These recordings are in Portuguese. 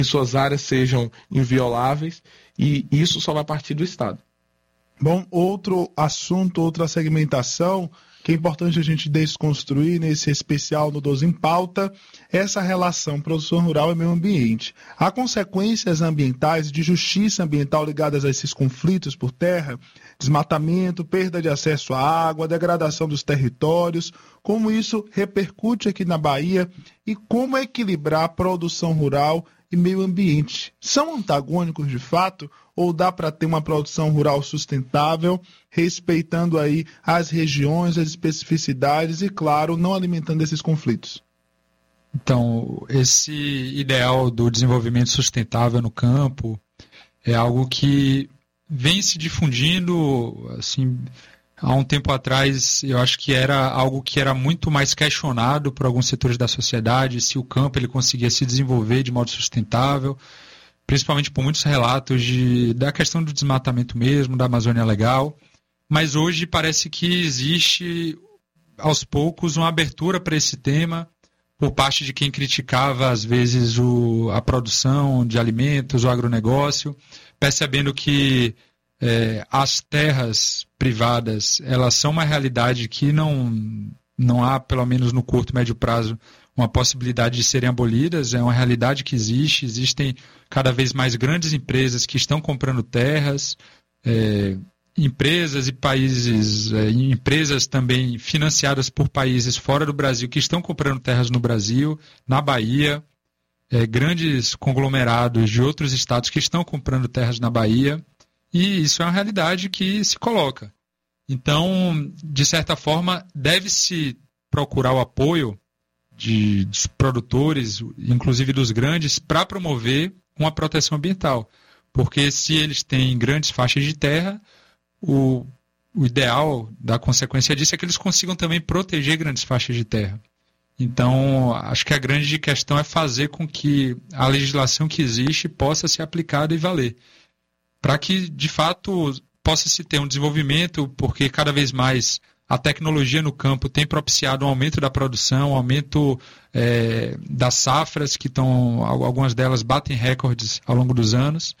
suas áreas sejam invioláveis, e isso só vai partir do Estado. Bom, outro assunto, outra segmentação que é importante a gente desconstruir nesse especial no 12 em Pauta, essa relação produção rural e meio ambiente. Há consequências ambientais de justiça ambiental ligadas a esses conflitos por terra, desmatamento, perda de acesso à água, degradação dos territórios, como isso repercute aqui na Bahia e como equilibrar a produção rural e meio ambiente. São antagônicos de fato ou dá para ter uma produção rural sustentável, respeitando aí as regiões, as especificidades e, claro, não alimentando esses conflitos? Então, esse ideal do desenvolvimento sustentável no campo é algo que vem se difundindo, assim, há um tempo atrás eu acho que era algo que era muito mais questionado por alguns setores da sociedade, se o campo ele conseguia se desenvolver de modo sustentável, principalmente por muitos relatos da questão do desmatamento mesmo, da Amazônia Legal, mas hoje parece que existe, aos poucos, uma abertura para esse tema por parte de quem criticava, às vezes, a produção de alimentos, o agronegócio, percebendo que as terras privadas, elas são uma realidade que não há, pelo menos no curto e médio prazo, uma possibilidade de serem abolidas, é uma realidade que existem cada vez mais grandes empresas que estão comprando terras, empresas e países, empresas também financiadas por países fora do Brasil que estão comprando terras no Brasil, na Bahia, grandes conglomerados de outros estados que estão comprando terras na Bahia, e isso é uma realidade que se coloca. Então, de certa forma, deve-se procurar o apoio dos produtores, inclusive dos grandes, para promover uma proteção ambiental. Porque se eles têm grandes faixas de terra, o ideal da consequência disso é que eles consigam também proteger grandes faixas de terra. Então, acho que a grande questão é fazer com que a legislação que existe possa ser aplicada e valer. Para que, de fato, possa se ter um desenvolvimento, porque cada vez mais a tecnologia no campo tem propiciado um aumento da produção, um aumento das safras, que algumas delas batem recordes ao longo dos anos.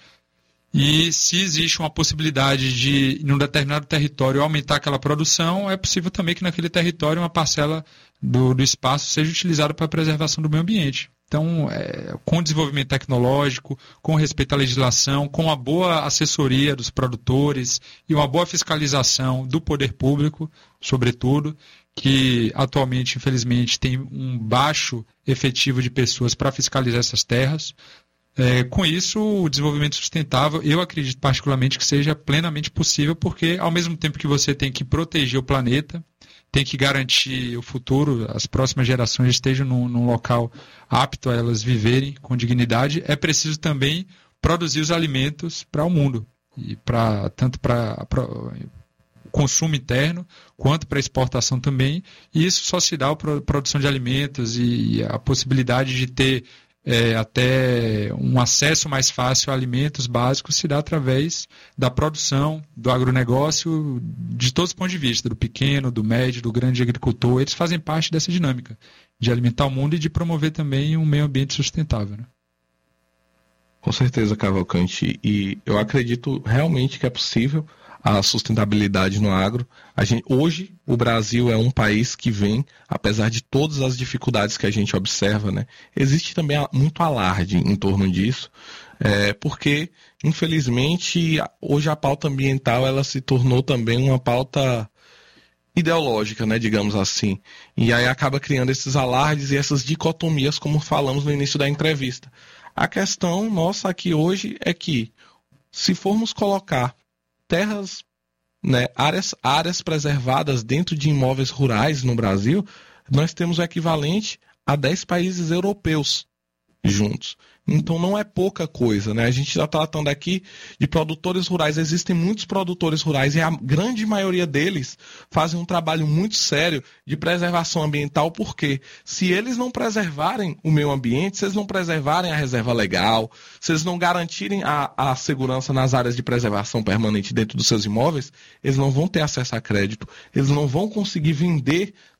E se existe uma possibilidade de, em um determinado território, aumentar aquela produção, é possível também que naquele território uma parcela do espaço seja utilizada para a preservação do meio ambiente. Então, com o desenvolvimento tecnológico, com respeito à legislação, com a boa assessoria dos produtores e uma boa fiscalização do poder público, sobretudo, que atualmente, infelizmente, tem um baixo efetivo de pessoas para fiscalizar essas terras. Com isso, o desenvolvimento sustentável, eu acredito particularmente que seja plenamente possível, porque ao mesmo tempo que você tem que proteger o planeta, tem que garantir o futuro, as próximas gerações estejam num local apto a elas viverem com dignidade, é preciso também produzir os alimentos para o mundo, e tanto para o consumo interno, quanto para a exportação também, e isso só se dá a produção de alimentos e a possibilidade de ter até um acesso mais fácil a alimentos básicos se dá através da produção, do agronegócio, de todos os pontos de vista, do pequeno, do médio, do grande agricultor. Eles fazem parte dessa dinâmica de alimentar o mundo e de promover também um meio ambiente sustentável, né? Com certeza, Cavalcante, e eu acredito realmente que é possível a sustentabilidade no agro. Hoje, o Brasil é um país que vem, apesar de todas as dificuldades que a gente observa, né, existe também muito alarde em torno disso, porque, infelizmente, hoje a pauta ambiental ela se tornou também uma pauta ideológica, né, digamos assim, e aí acaba criando esses alardes e essas dicotomias, como falamos no início da entrevista. A questão nossa aqui hoje é que, se formos colocar terras, né, áreas preservadas dentro de imóveis rurais no Brasil, nós temos o equivalente a 10 países europeus juntos. Então não é pouca coisa, né? A gente está tratando aqui de produtores rurais. Existem muitos produtores rurais e a grande maioria deles fazem um trabalho muito sério de preservação ambiental, porque se eles não preservarem o meio ambiente, se eles não preservarem a reserva legal, se eles não garantirem a segurança nas áreas de preservação permanente dentro dos seus imóveis, eles não vão ter acesso a crédito, eles não vão conseguir vender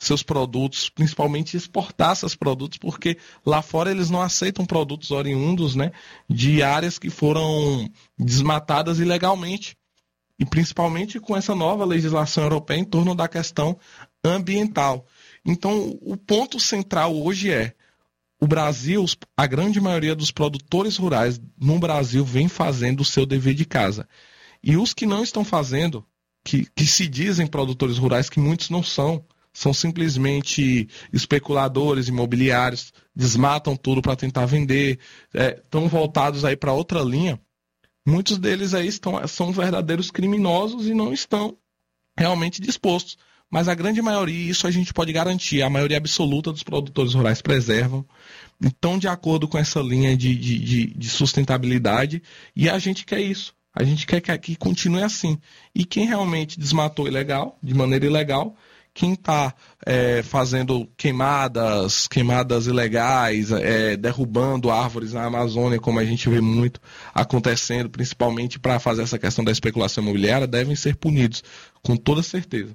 seus produtos, principalmente exportar seus produtos, porque lá fora eles não aceitam produtos oriundos, né, de áreas que foram desmatadas ilegalmente. E principalmente com essa nova legislação europeia em torno da questão ambiental. Então, o ponto central hoje é: o Brasil, a grande maioria dos produtores rurais no Brasil vem fazendo o seu dever de casa. E os que não estão fazendo, que se dizem produtores rurais, que muitos não são simplesmente especuladores imobiliários, desmatam tudo para tentar vender, estão voltados aí para outra linha. Muitos deles aí são verdadeiros criminosos e não estão realmente dispostos. Mas a grande maioria, isso a gente pode garantir, a maioria absoluta dos produtores rurais preservam, estão de acordo com essa linha de sustentabilidade, e a gente quer isso. A gente quer que continue assim. E quem realmente desmatou de maneira ilegal, quem está fazendo queimadas ilegais, derrubando árvores na Amazônia, como a gente vê muito acontecendo, principalmente para fazer essa questão da especulação imobiliária, devem ser punidos, com toda certeza.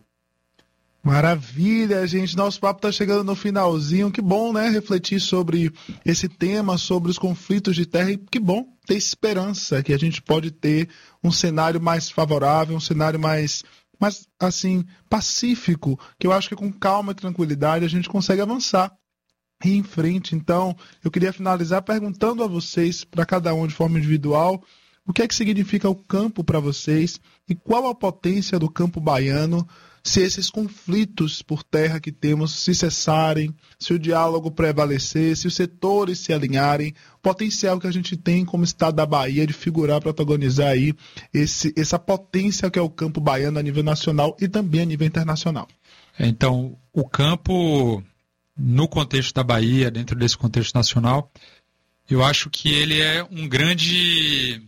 Maravilha, gente. Nosso papo está chegando no finalzinho. Que bom, né? Refletir sobre esse tema, sobre os conflitos de terra. E que bom ter esperança que a gente pode ter um cenário mais favorável, um cenário mais assim, pacífico, que eu acho que com calma e tranquilidade a gente consegue avançar e ir em frente. Então, eu queria finalizar perguntando a vocês, para cada um de forma individual, o que é que significa o campo para vocês e qual a potência do campo baiano se esses conflitos por terra que temos se cessarem, se o diálogo prevalecer, se os setores se alinharem, o potencial que a gente tem como estado da Bahia de figurar, protagonizar aí essa potência que é o campo baiano a nível nacional e também a nível internacional. Então, o campo, no contexto da Bahia, dentro desse contexto nacional, eu acho que ele é um grande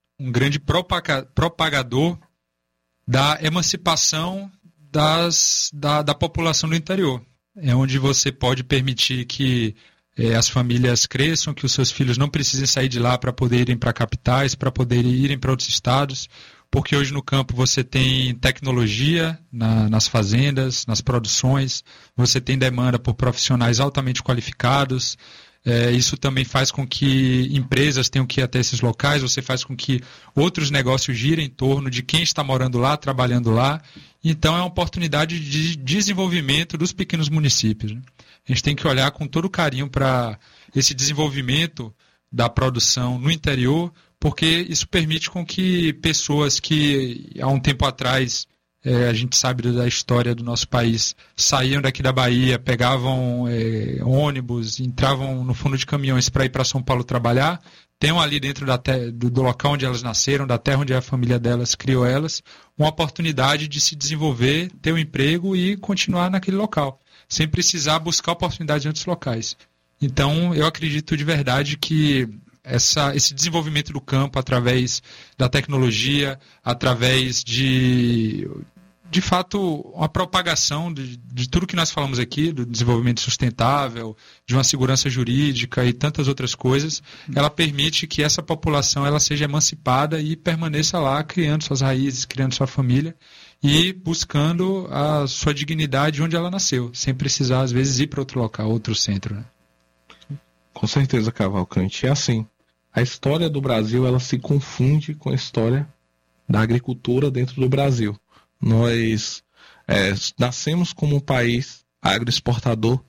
propagador da emancipação da população do interior. É onde você pode permitir que as famílias cresçam, que os seus filhos não precisem sair de lá para poder irem para capitais, para poder irem para outros estados, porque hoje no campo você tem tecnologia nas fazendas, nas produções, você tem demanda por profissionais altamente qualificados. Isso também faz com que empresas tenham que ir até esses locais, você faz com que outros negócios girem em torno de quem está morando lá, trabalhando lá. Então é uma oportunidade de desenvolvimento dos pequenos municípios, né? A gente tem que olhar com todo carinho para esse desenvolvimento da produção no interior, porque isso permite com que pessoas que há um tempo atrás, a gente sabe da história do nosso país, saíam daqui da Bahia, pegavam ônibus, entravam no fundo de caminhões para ir para São Paulo trabalhar, tenham ali dentro do local onde elas nasceram, da terra onde a família delas criou elas, uma oportunidade de se desenvolver, ter um emprego e continuar naquele local, sem precisar buscar oportunidades em outros locais. Então, eu acredito de verdade que esse desenvolvimento do campo através da tecnologia, através de fato, uma propagação de tudo que nós falamos aqui, do desenvolvimento sustentável, de uma segurança jurídica e tantas outras coisas, ela permite que essa população ela seja emancipada e permaneça lá, criando suas raízes, criando sua família e buscando a sua dignidade onde ela nasceu, sem precisar, às vezes, ir para outro local, outro centro, né? Com certeza, Cavalcante. É assim, a história do Brasil ela se confunde com a história da agricultura dentro do Brasil. Nós nascemos como um país agroexportador,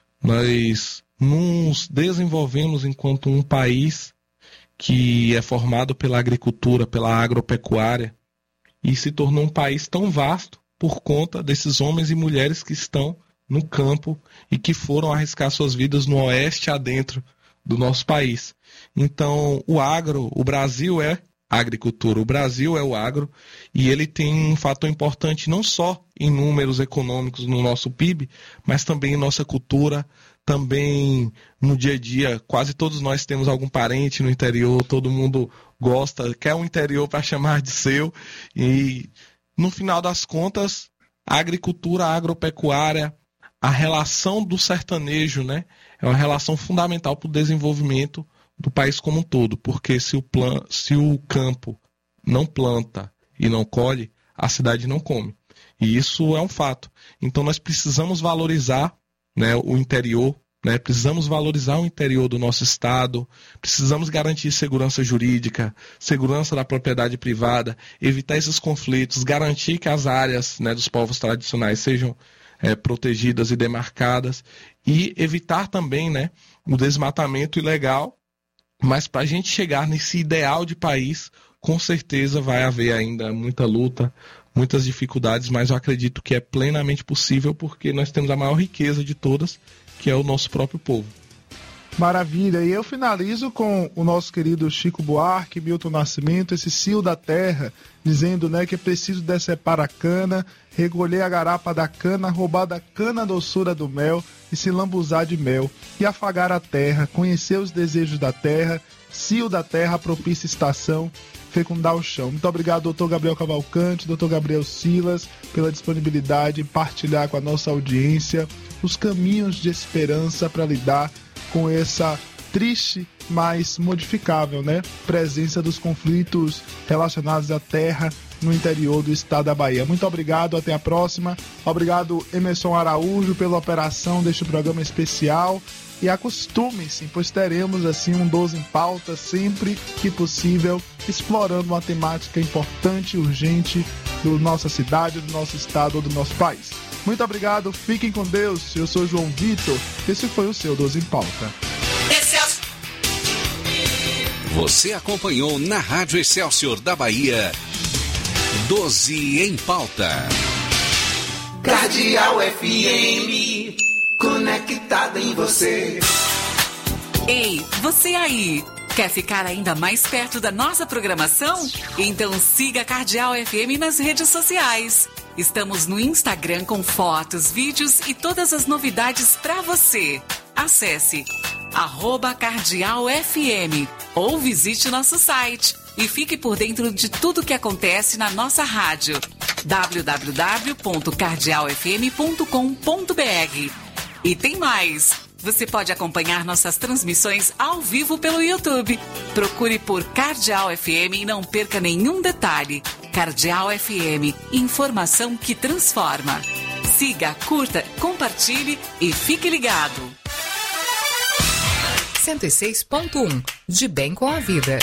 nós nos desenvolvemos enquanto um país que é formado pela agricultura, pela agropecuária, e se tornou um país tão vasto por conta desses homens e mulheres que estão no campo e que foram arriscar suas vidas no oeste adentro do nosso país. Então, o Brasil é a agricultura, o Brasil é o agro, e ele tem um fator importante não só em números econômicos no nosso PIB, mas também em nossa cultura, também no dia a dia. Quase todos nós temos algum parente no interior, todo mundo gosta, quer um interior para chamar de seu, e no final das contas, a agricultura, a agropecuária, a relação do sertanejo, né, é uma relação fundamental para o desenvolvimento do país como um todo, porque se o campo não planta e não colhe, a cidade não come. E isso é um fato. Então nós precisamos valorizar, né, o interior, né, precisamos valorizar o interior do nosso estado, precisamos garantir segurança jurídica, segurança da propriedade privada, evitar esses conflitos, garantir que as áreas, né, dos povos tradicionais sejam protegidas e demarcadas, e evitar também, né, o desmatamento ilegal. Mas para a gente chegar nesse ideal de país, com certeza vai haver ainda muita luta, muitas dificuldades, mas eu acredito que é plenamente possível porque nós temos a maior riqueza de todas, que é o nosso próprio povo. Maravilha, e eu finalizo com o nosso querido Chico Buarque, Milton Nascimento, esse cio da terra, dizendo, né, que é preciso decepar a cana, recolher a garapa da cana, roubar da cana a doçura do mel e se lambuzar de mel, e afagar a terra, conhecer os desejos da terra, cio da terra, propícia estação, fecundar o chão. Muito obrigado, doutor Gabriel Cavalcante, doutor Gabriel Silas, pela disponibilidade em partilhar com a nossa audiência os caminhos de esperança para lidar com essa triste, mas modificável, né, presença dos conflitos relacionados à terra no interior do estado da Bahia. Muito obrigado, até a próxima. Obrigado, Emerson Araújo, pela operação deste programa especial. E acostume-se, pois teremos assim um 12 em pauta sempre que possível, explorando uma temática importante e urgente da nossa cidade, do nosso estado ou do nosso país. Muito obrigado, fiquem com Deus. Eu sou João Vitor, esse foi o seu 12 em Pauta. Você acompanhou na Rádio Excelsior da Bahia, 12 em Pauta. Cardeal FM, conectada em você. Ei, você aí, quer ficar ainda mais perto da nossa programação? Então siga a Cardeal FM nas redes sociais. Estamos no Instagram com fotos, vídeos e todas as novidades para você. Acesse @cardealfm ou visite nosso site e fique por dentro de tudo que acontece na nossa rádio. www.cardealfm.com.br. E tem mais! Você pode acompanhar nossas transmissões ao vivo pelo YouTube. Procure por Cardeal FM e não perca nenhum detalhe. Cardeal FM, informação que transforma. Siga, curta, compartilhe e fique ligado. 106.1 De bem com a vida.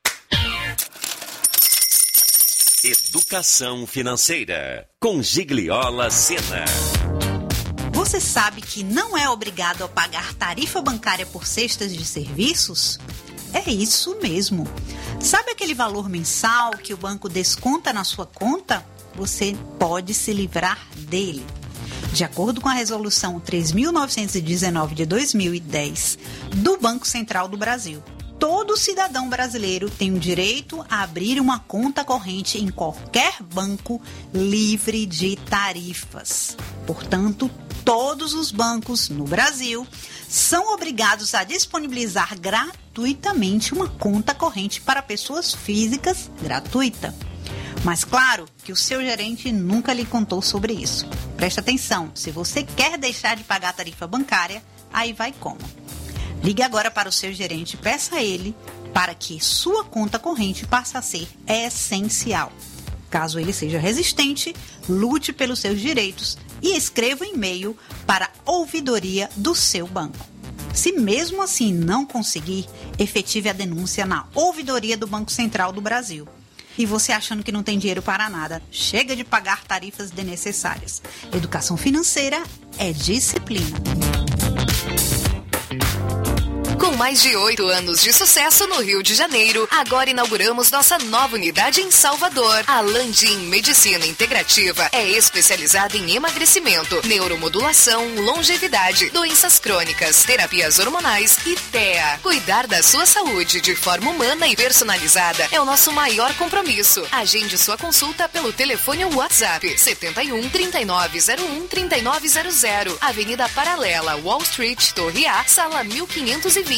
Educação financeira com Gigliola Sena. Você sabe que não é obrigado a pagar tarifa bancária por cestas de serviços? É isso mesmo. Sabe aquele valor mensal que o banco desconta na sua conta? Você pode se livrar dele. De acordo com a Resolução 3.919 de 2010 do Banco Central do Brasil, todo cidadão brasileiro tem o direito a abrir uma conta corrente em qualquer banco livre de tarifas. Portanto, todos os bancos no Brasil são obrigados a disponibilizar gratuitamente uma conta corrente para pessoas físicas gratuita. Mas claro que o seu gerente nunca lhe contou sobre isso. Preste atenção, se você quer deixar de pagar a tarifa bancária, aí vai como? Ligue agora para o seu gerente e peça a ele para que sua conta corrente passe a ser essencial. Caso ele seja resistente, lute pelos seus direitos e escreva um e-mail para a ouvidoria do seu banco. Se mesmo assim não conseguir, efetive a denúncia na ouvidoria do Banco Central do Brasil. E você achando que não tem dinheiro para nada, chega de pagar tarifas desnecessárias. Educação financeira é disciplina. Com mais de 8 anos de sucesso no Rio de Janeiro, agora inauguramos nossa nova unidade em Salvador. A Landim Medicina Integrativa é especializada em emagrecimento, neuromodulação, longevidade, doenças crônicas, terapias hormonais e TEA. Cuidar da sua saúde de forma humana e personalizada é o nosso maior compromisso. Agende sua consulta pelo telefone ou WhatsApp 71 3901 3900, Avenida Paralela, Wall Street, Torre A, Sala 1520.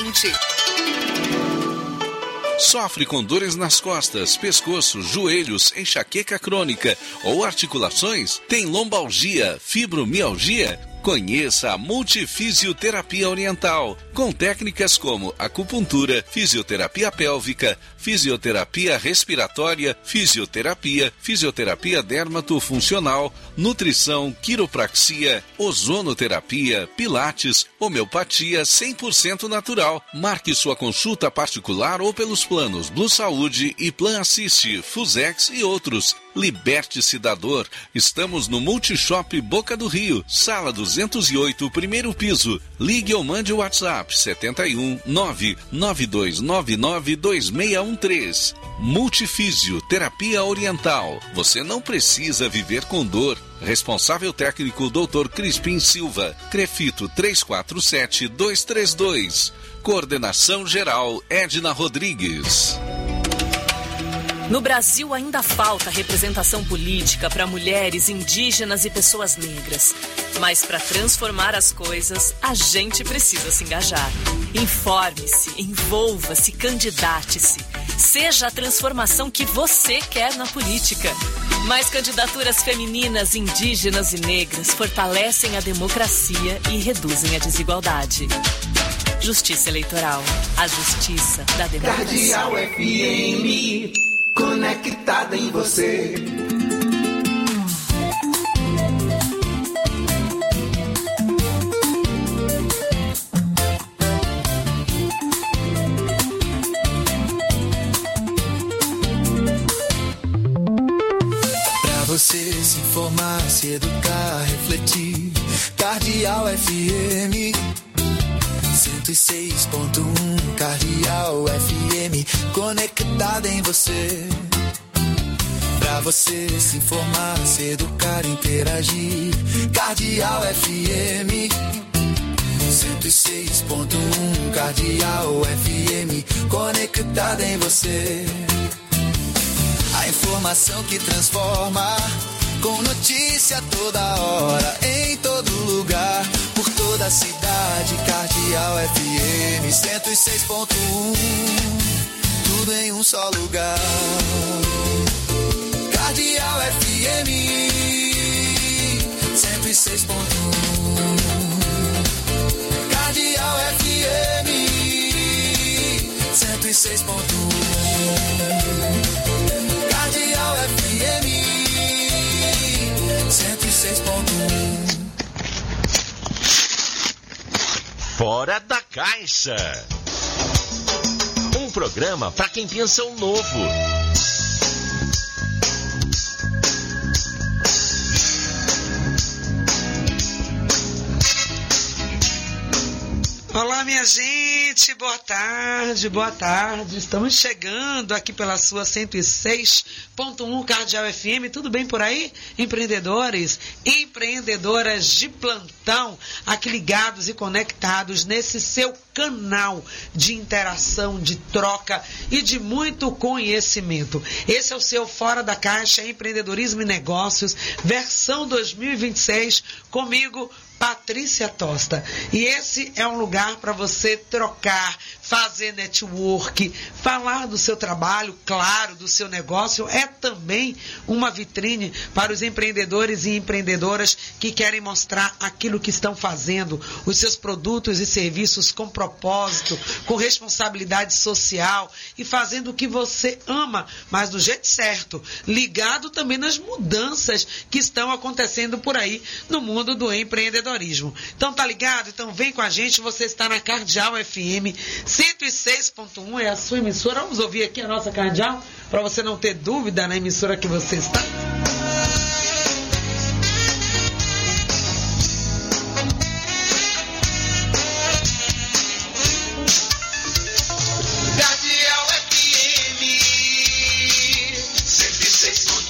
Sofre com dores nas costas, pescoço, joelhos, enxaqueca crônica ou articulações? Tem lombalgia, fibromialgia? Conheça a Multifisioterapia Oriental, com técnicas como acupuntura, fisioterapia pélvica, fisioterapia respiratória, fisioterapia dermatofuncional, nutrição, quiropraxia, ozonoterapia, pilates, homeopatia 100% natural. Marque sua consulta particular ou pelos planos Blue Saúde e Plan Assist, Fusex e outros. Liberte-se da dor. Estamos no Multishop Boca do Rio, sala 208, primeiro piso. Ligue ou mande o WhatsApp 71 99299 2613. Multifísio Terapia Oriental. Você não precisa viver com dor. Responsável técnico Dr. Crispim Silva. Crefito 347232. Coordenação geral Edna Rodrigues. No Brasil ainda falta representação política para mulheres, indígenas e pessoas negras. Mas para transformar as coisas, a gente precisa se engajar. Informe-se, envolva-se, candidate-se. Seja a transformação que você quer na política. Mais candidaturas femininas, indígenas e negras fortalecem a democracia e reduzem a desigualdade. Justiça Eleitoral. A justiça da democracia. Cardeal FM, conectada em você. Pra você se informar, se educar, refletir. Cardeal FM 106.1, Cardeal FM, conectada em você. Pra você se informar, se educar, interagir. Cardeal FM 106.1, Cardeal FM, conectada em você. A informação que transforma, com notícia toda hora, em todo lugar, por toda a cidade. Cardeal FM 106.1, tudo em um só lugar. Cardeal FM 106.1, Cardeal FM 106.1, Cardeal FM 106.1. Fora da Caixa. Um programa para quem pensa o novo. Olá, minha gente, boa tarde, boa tarde. Estamos chegando aqui pela sua 106.1 Cardeal FM. Tudo bem por aí? Empreendedores, empreendedoras de plantão, aqui ligados e conectados nesse seu canal de interação, de troca e de muito conhecimento. Esse é o seu Fora da Caixa, Empreendedorismo e Negócios, versão 2026, comigo, Patrícia Tosta. E esse é um lugar para você trocar, fazer network, falar do seu trabalho, claro, do seu negócio. É também uma vitrine para os empreendedores e empreendedoras que querem mostrar aquilo que estão fazendo, os seus produtos e serviços com propósito, com responsabilidade social e fazendo o que você ama, mas do jeito certo, ligado também nas mudanças que estão acontecendo por aí no mundo do empreendedorismo. Então tá ligado? Então vem com a gente, você está na Cardeal FM 106.1, é a sua emissora. Vamos ouvir aqui a nossa Cardeal, para você não ter dúvida na emissora que você está. Cardeal FM 106.1.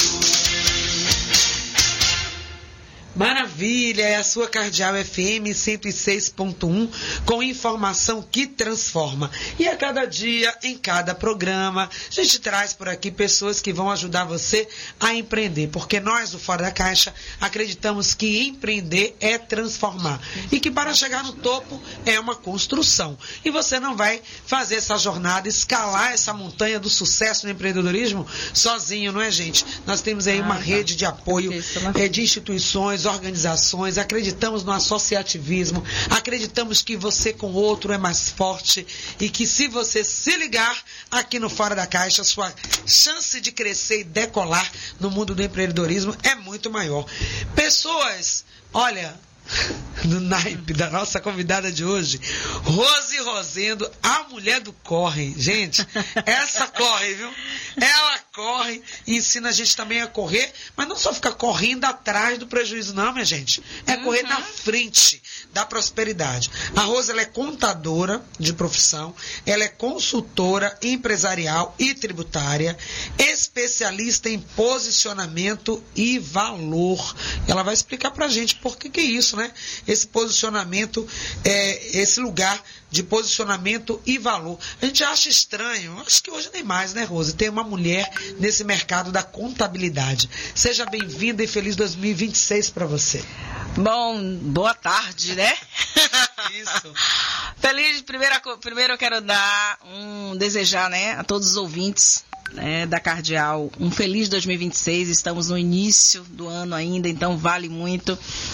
Maravilha, é a sua Cardeal FM 106.1, com informação que transforma. E a cada dia, em cada programa, a gente traz por aqui pessoas que vão ajudar você a empreender, porque nós do Fora da Caixa acreditamos que empreender é transformar e que para chegar no topo é uma construção. E você não vai fazer essa jornada, escalar essa montanha do sucesso no empreendedorismo sozinho, não é, gente? Nós temos aí uma rede de apoio de instituições, organizações, acreditamos no associativismo, acreditamos que você com o outro é mais forte e que se você se ligar aqui no Fora da Caixa, sua chance de crescer e decolar no mundo do empreendedorismo é muito maior. Pessoas, olha, no naipe da nossa convidada de hoje, Rose Rosendo, a mulher do corre. Gente, essa corre, viu? Ela corre e ensina a gente também a correr, mas não só ficar correndo atrás do prejuízo, não, minha gente. É correr na frente da prosperidade. A Rose, ela é contadora de profissão, ela é consultora empresarial e tributária, especialista em posicionamento e valor. Ela vai explicar pra gente por que é isso, né? Esse posicionamento, esse lugar de posicionamento e valor. A gente acha estranho, acho que hoje nem mais, né, Rose? Tem uma mulher nesse mercado da contabilidade. Seja bem-vinda e feliz 2026 para você. Bom, boa tarde, né? Isso. Feliz, primeiro eu quero desejar, né, a todos os ouvintes, né, da Cardeal, um feliz 2026. Estamos no início do ano ainda, então vale muito.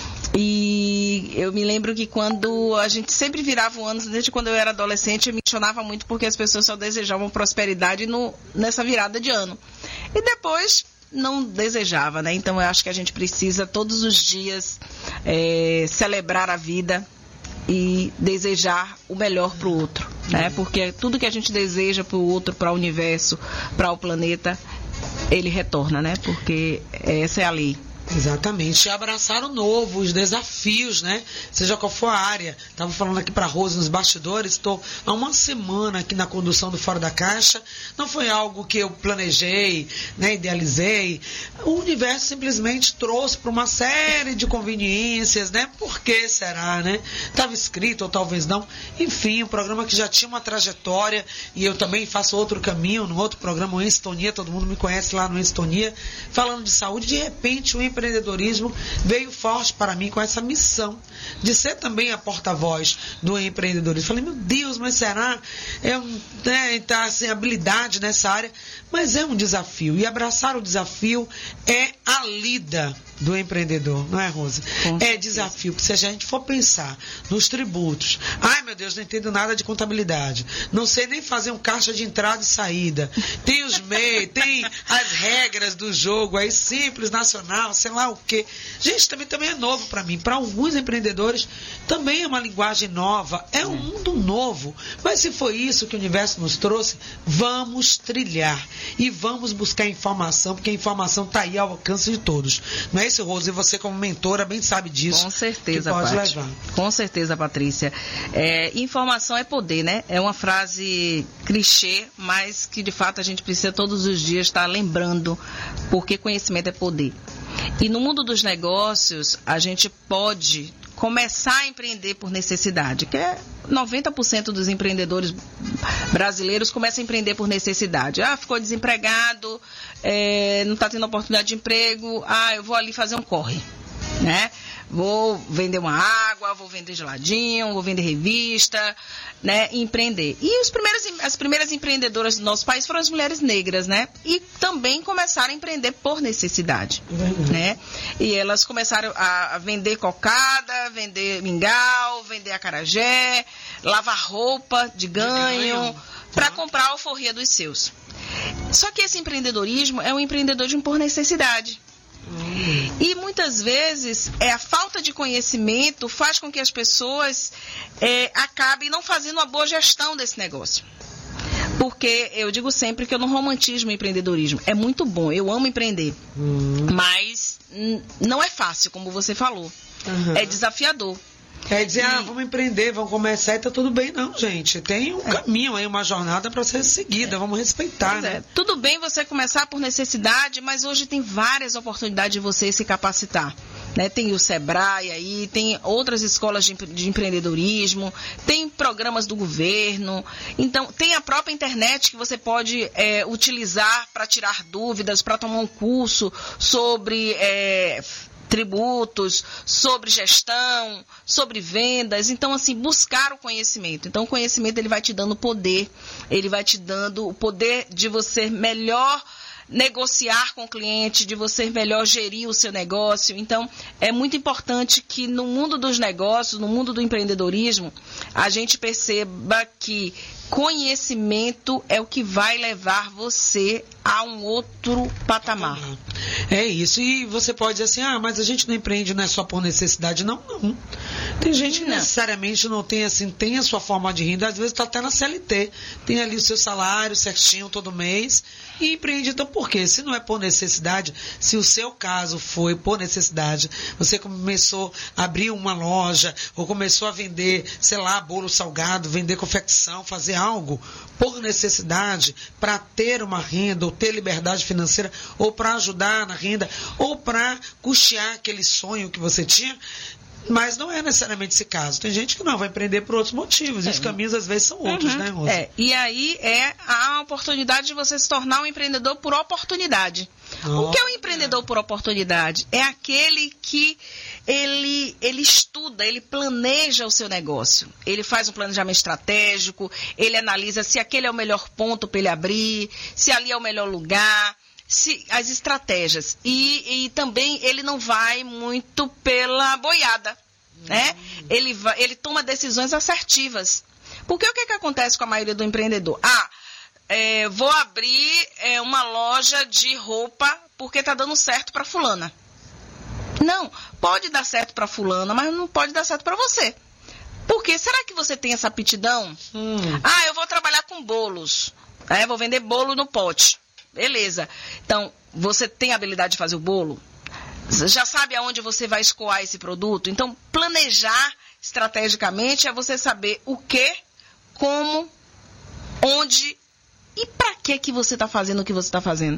E eu me lembro que quando a gente sempre virava o ano, desde quando eu era adolescente, eu me questionava muito porque as pessoas só desejavam prosperidade nessa virada de ano. E depois não desejava, né? Então eu acho que a gente precisa todos os dias celebrar a vida e desejar o melhor para o outro, né? Porque tudo que a gente deseja para o outro, para o universo, para o planeta, ele retorna, né? Porque essa é a lei. Exatamente, e abraçar o novo, os desafios, né? Seja qual for a área. Estava falando aqui para a Rose nos bastidores, estou há uma semana aqui na condução do Fora da Caixa. Não foi algo que eu planejei, né, idealizei. O universo simplesmente trouxe para uma série de conveniências, né? Por que será, né? Estava escrito ou talvez não. Enfim, um programa que já tinha uma trajetória e eu também faço outro caminho, no outro programa, o Estonia, todo mundo me conhece lá no Estonia, falando de saúde. De repente, o empreendedorismo veio forte para mim com essa missão de ser também a porta-voz do empreendedorismo. Falei, meu Deus, mas será? Tá sem habilidade nessa área, mas é um desafio. E abraçar o desafio é a lida do empreendedor, não é, Rose? É desafio, porque se a gente for pensar nos tributos, ai meu Deus, não entendo nada de contabilidade, não sei nem fazer um caixa de entrada e saída, tem os MEI, tem as regras do jogo aí, simples, nacional, sei lá o quê. Gente, também é novo para mim. Para alguns empreendedores também é uma linguagem nova, é um mundo novo, mas se foi isso que o universo nos trouxe, vamos trilhar e vamos buscar informação, porque a informação está aí ao alcance de todos, não é isso, Rose? E você como mentora bem sabe disso. Com certeza, que pode levar. Com certeza, Patrícia. Informação é poder, né? É uma frase clichê, mas que de fato a gente precisa todos os dias estar lembrando, porque conhecimento é poder. E no mundo dos negócios, a gente pode começar a empreender por necessidade, que é 90% dos empreendedores brasileiros começam a empreender por necessidade. Ficou desempregado, não está tendo oportunidade de emprego, eu vou ali fazer um corre, né? Vou vender uma água, vou vender geladinho, vou vender revista, né? E empreender. E as primeiras empreendedoras do nosso país foram as mulheres negras, né? E também começaram a empreender por necessidade, né? E elas começaram a vender cocada, vender mingau, vender acarajé, lavar roupa de ganho, para comprar a alforria dos seus. Só que esse empreendedorismo é um empreendedorismo por necessidade. E muitas vezes a falta de conhecimento faz com que as pessoas acabem não fazendo uma boa gestão desse negócio. Porque eu digo sempre que eu não romantizo o empreendedorismo. É muito bom, eu amo empreender. Mas não é fácil, como você falou. É desafiador. Quer dizer, vamos empreender, vamos começar e tá tudo bem. Não, gente, tem um caminho aí, uma jornada para ser seguida, vamos respeitar, né? Tudo bem você começar por necessidade, mas hoje tem várias oportunidades de você se capacitar. Né? Tem o Sebrae aí, tem outras escolas de empreendedorismo, tem programas do governo, então tem a própria internet que você pode utilizar para tirar dúvidas, para tomar um curso sobre tributos, sobre gestão, sobre vendas. Então, assim, buscar o conhecimento. Então, o conhecimento ele vai te dando poder, ele vai te dando o poder de você melhor negociar com o cliente, de você melhor gerir o seu negócio. Então, é muito importante que no mundo dos negócios, no mundo do empreendedorismo, a gente perceba que conhecimento é o que vai levar você a um outro patamar. É isso. E você pode dizer assim, mas a gente não empreende, não é só por necessidade. Não. Tem gente que necessariamente não tem, assim, tem a sua forma de renda, às vezes está até na CLT, tem ali o seu salário certinho todo mês e empreende. Então, por quê? Se não é por necessidade, se o seu caso foi por necessidade, você começou a abrir uma loja ou começou a vender, sei lá, bolo salgado, vender confecção, fazer algo por necessidade, para ter uma renda, ou ter liberdade financeira, ou para ajudar na renda, ou para custear aquele sonho que você tinha, mas não é necessariamente esse caso. Tem gente que não vai empreender por outros motivos, e os caminhos às vezes são outros, né, Rosa? E aí é a oportunidade de você se tornar um empreendedor por oportunidade. O que é um empreendedor por oportunidade? É aquele que ele estuda, ele planeja o seu negócio. Ele faz um planejamento estratégico, ele analisa se aquele é o melhor ponto para ele abrir, se ali é o melhor lugar, as estratégias. E também ele não vai muito pela boiada, né? Ele toma decisões assertivas. Porque o que acontece com a maioria do empreendedor? Vou abrir uma loja de roupa porque está dando certo para fulana. Não, pode dar certo para fulana, mas não pode dar certo para você. Por quê? Será que você tem essa aptidão? Eu vou trabalhar com bolos. Vou vender bolo no pote. Beleza. Então, você tem a habilidade de fazer o bolo? Já sabe aonde você vai escoar esse produto? Então, planejar estrategicamente é você saber o que, como, onde e para que você está fazendo o que você está fazendo.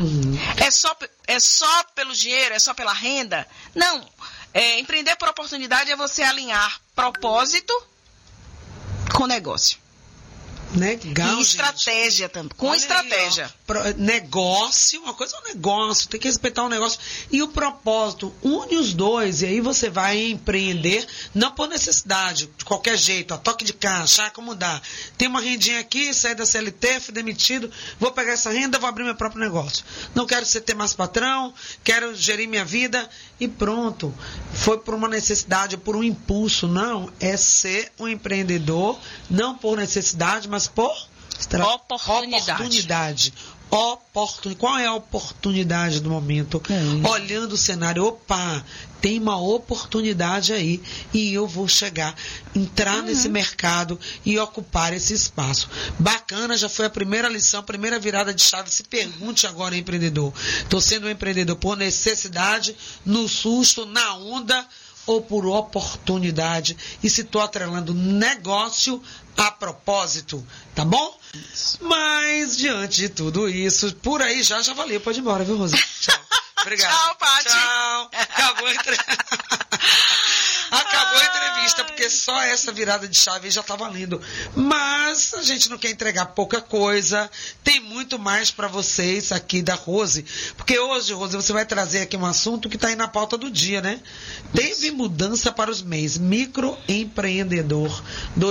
É só pelo dinheiro? É só pela renda? Não. Empreender por oportunidade é você alinhar propósito com negócio. Legal, e estratégia também. Com olha estratégia. Aí, negócio, uma coisa é um negócio, tem que respeitar o negócio. E o propósito, une os dois, e aí você vai empreender, não por necessidade, de qualquer jeito, toque de caixa, como dá. Tem uma rendinha aqui, saí da CLT, fui demitido, vou pegar essa renda, vou abrir meu próprio negócio. Não quero ter mais patrão, quero gerir minha vida, e pronto. Foi por uma necessidade, por um impulso. Não, é ser um empreendedor, não por necessidade, mas por oportunidade. Qual é a oportunidade do momento? Olhando o cenário, tem uma oportunidade aí e eu vou entrar nesse mercado e ocupar esse espaço. Bacana, já foi a primeira lição, a primeira virada de chave. Se pergunte agora, empreendedor. Estou sendo um empreendedor por necessidade, no susto, na onda ou por oportunidade? E se estou atrelando negócio a propósito, tá bom? Mas, diante de tudo isso, por aí já valeu. Pode ir embora, viu, Rosa? Tchau. Obrigado. Tchau, Paty. Tchau. Acabou a entrevista, porque só essa virada de chave já tá valendo. Mas a gente não quer entregar pouca coisa. Tem muito mais para vocês aqui da Rose. Porque hoje, Rose, você vai trazer aqui um assunto que tá aí na pauta do dia, né? Teve mudança para os MEIs. Microempreendedor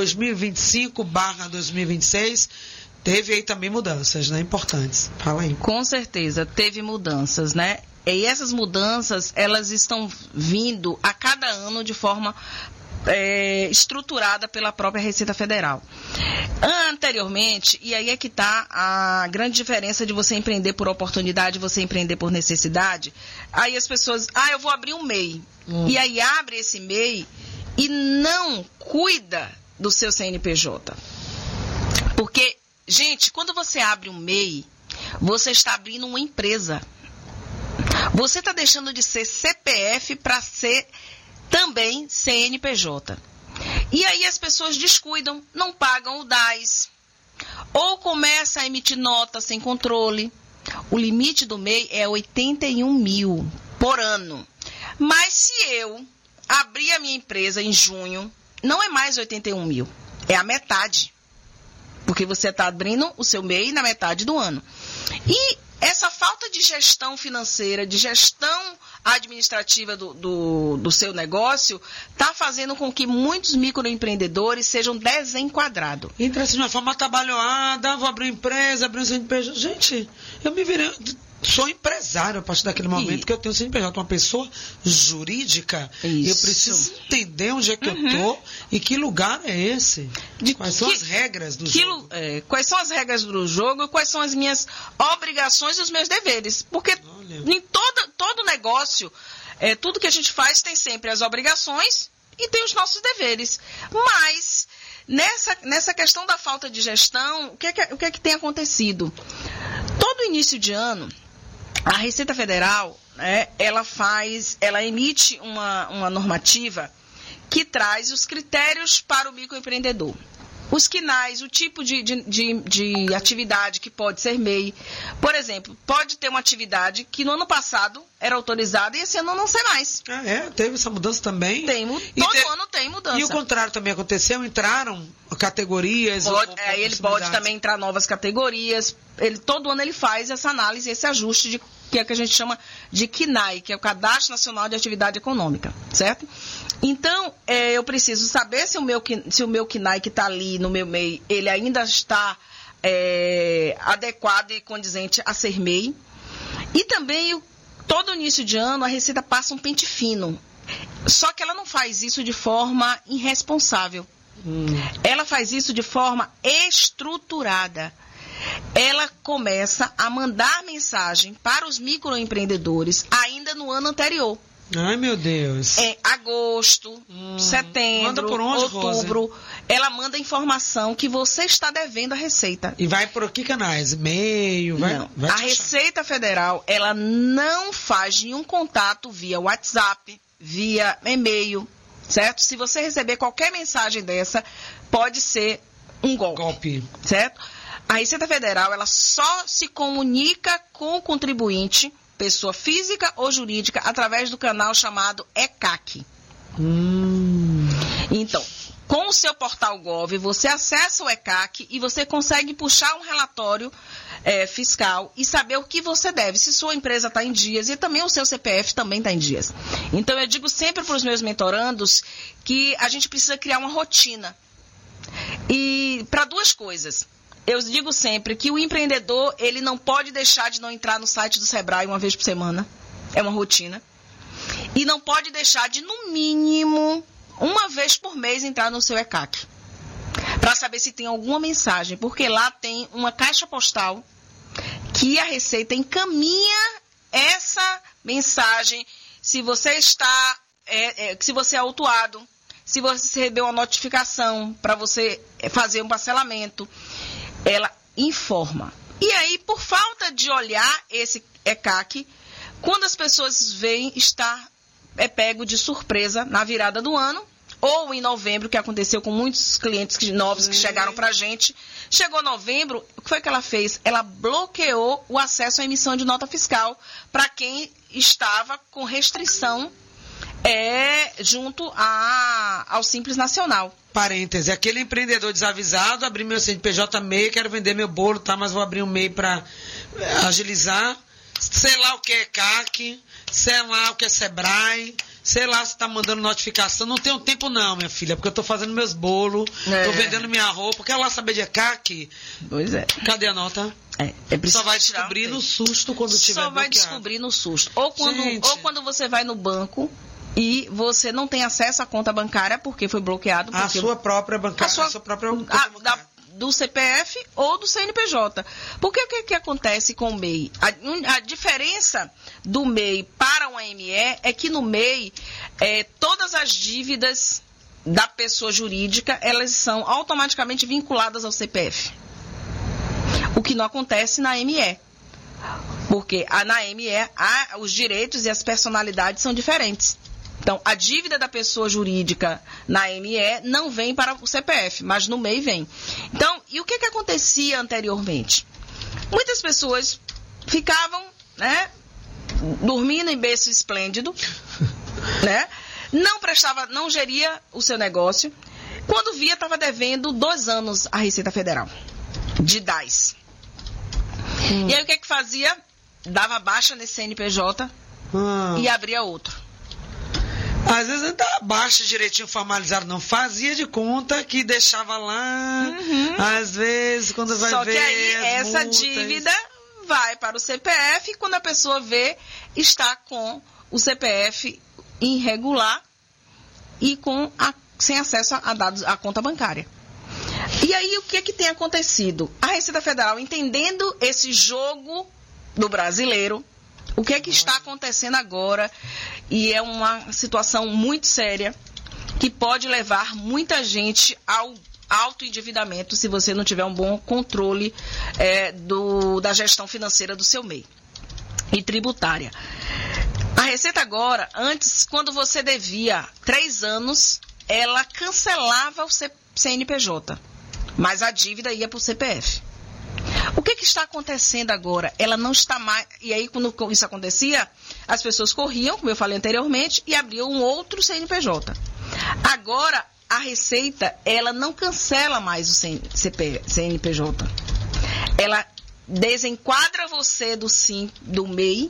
2025/2026. Teve aí também mudanças, né? Importantes. Fala aí. Com certeza, teve mudanças, né? E essas mudanças, elas estão vindo a cada ano de forma estruturada pela própria Receita Federal. Anteriormente, e aí é que está a grande diferença de você empreender por oportunidade e você empreender por necessidade. Aí as pessoas, eu vou abrir um MEI. E aí abre esse MEI e não cuida do seu CNPJ. Porque, gente, quando você abre um MEI, você está abrindo uma empresa. Você está deixando de ser CPF para ser também CNPJ. E aí as pessoas descuidam, não pagam o DAS, ou começam a emitir nota sem controle. O limite do MEI é 81 mil por ano. Mas se eu abrir a minha empresa em junho, não é mais 81 mil, é a metade. Porque você está abrindo o seu MEI na metade do ano. E essa falta de gestão financeira, de gestão administrativa do seu negócio, está fazendo com que muitos microempreendedores sejam desenquadrados. Entra assim de uma forma trabalhada, vou abrir uma empresa, abrir um CNPJ. Gente, eu me virei... Sou empresário a partir daquele momento que eu tenho CNPJ, uma pessoa jurídica. Isso. Eu preciso entender onde é que eu estou e que lugar é esse. Quais são as regras do jogo? Quais são as regras do jogo e quais são as minhas obrigações e os meus deveres. Porque em todo negócio, tudo que a gente faz tem sempre as obrigações e tem os nossos deveres. Mas nessa questão da falta de gestão, o que é que tem acontecido? Todo início de ano, a Receita Federal, ela emite uma normativa que traz os critérios para o microempreendedor. Os quinais, o tipo de atividade que pode ser MEI. Por exemplo, pode ter uma atividade que no ano passado era autorizada e esse ano não sei mais. Teve essa mudança também? Todo ano tem mudança. E o contrário também aconteceu? Entraram categorias? Ele pode também entrar novas categorias. Todo ano ele faz essa análise, esse ajuste que é que a gente chama de KNAI, que é o Cadastro Nacional de Atividade Econômica, certo? Então, eu preciso saber se o meu KNAI que está ali no meu MEI, ele ainda está adequado e condizente a ser MEI. E também, todo início de ano, a Receita passa um pente fino. Só que ela não faz isso de forma irresponsável. Ela faz isso de forma estruturada. Ela começa a mandar mensagem para os microempreendedores ainda no ano anterior. Ai, meu Deus. Agosto, setembro, manda por onde, outubro. Rose? Ela manda informação que você está devendo à Receita. E vai por que canais? E-mail? Não. A Receita Federal, ela não faz nenhum contato via WhatsApp, via e-mail, certo? Se você receber qualquer mensagem dessa, pode ser um golpe. Certo? A Receita Federal, ela só se comunica com o contribuinte, pessoa física ou jurídica, através do canal chamado ECAC. Então, com o seu portal Gov, você acessa o ECAC e você consegue puxar um relatório fiscal e saber o que você deve, se sua empresa está em dias e também o seu CPF também está em dias. Então, eu digo sempre para os meus mentorandos que a gente precisa criar uma rotina. E para duas coisas. Eu digo sempre que o empreendedor, ele não pode deixar de não entrar no site do Sebrae uma vez por semana. É uma rotina. E não pode deixar de, no mínimo, uma vez por mês entrar no seu ECAC. Para saber se tem alguma mensagem. Porque lá tem uma caixa postal que a Receita encaminha essa mensagem. Se você está, se você é autuado, se você recebeu uma notificação para você fazer um parcelamento, ela informa. E aí, por falta de olhar esse ECAC, quando as pessoas veem, é pego de surpresa na virada do ano, ou em novembro, que aconteceu com muitos clientes novos que chegaram para a gente. Chegou novembro, o que foi que ela fez? Ela bloqueou o acesso à emissão de nota fiscal para quem estava com restrição junto ao Simples Nacional. Parêntese, aquele empreendedor desavisado, abri meu CNPJ MEI, quero vender meu bolo, tá, mas vou abrir um MEI para agilizar. Sei lá o que é CAC, sei lá o que é Sebrae, sei lá se tá mandando notificação. Não tenho tempo não, minha filha, porque eu tô fazendo meus bolos, tô vendendo minha roupa, quero lá saber de CAC. Pois é. Cadê a nota? Só vai descobrir no susto quando tiver bloqueado. Só vai descobrir no susto. Ou quando você vai no banco e você não tem acesso à conta bancária porque foi bloqueado. A sua própria bancária. A sua própria conta bancária. Do CPF ou do CNPJ. Porque o que acontece com o MEI? A diferença do MEI para o AME é que no MEI, todas as dívidas da pessoa jurídica, elas são automaticamente vinculadas ao CPF. O que não acontece na AME. Porque na AME, os direitos e as personalidades são diferentes. Então, a dívida da pessoa jurídica na ME não vem para o CPF, mas no MEI vem. Então, e o que acontecia anteriormente? Muitas pessoas ficavam, né, dormindo em berço esplêndido, né? Não geria o seu negócio. Quando via, estava devendo 2 anos à Receita Federal de DAS. E aí o que fazia? Dava baixa nesse CNPJ e abria outro. Às vezes não dava baixa direitinho formalizado, não. Fazia de conta que deixava lá. Às vezes, quando vai ver. Só que aí essa multas... dívida vai para o CPF e quando a pessoa vê, está com o CPF irregular e sem acesso a dados, à conta bancária. E aí, o que tem acontecido? A Receita Federal, entendendo esse jogo do brasileiro, o que está acontecendo agora, e é uma situação muito séria, que pode levar muita gente ao autoendividamento se você não tiver um bom controle da gestão financeira do seu MEI e tributária. A Receita agora, antes, quando você devia 3 anos, ela cancelava o CNPJ, mas a dívida ia para o CPF. O que está acontecendo agora? Ela não está mais... E aí, quando isso acontecia, as pessoas corriam, como eu falei anteriormente, e abriam um outro CNPJ. Agora, a Receita, ela não cancela mais o CNPJ. Ela desenquadra você do MEI,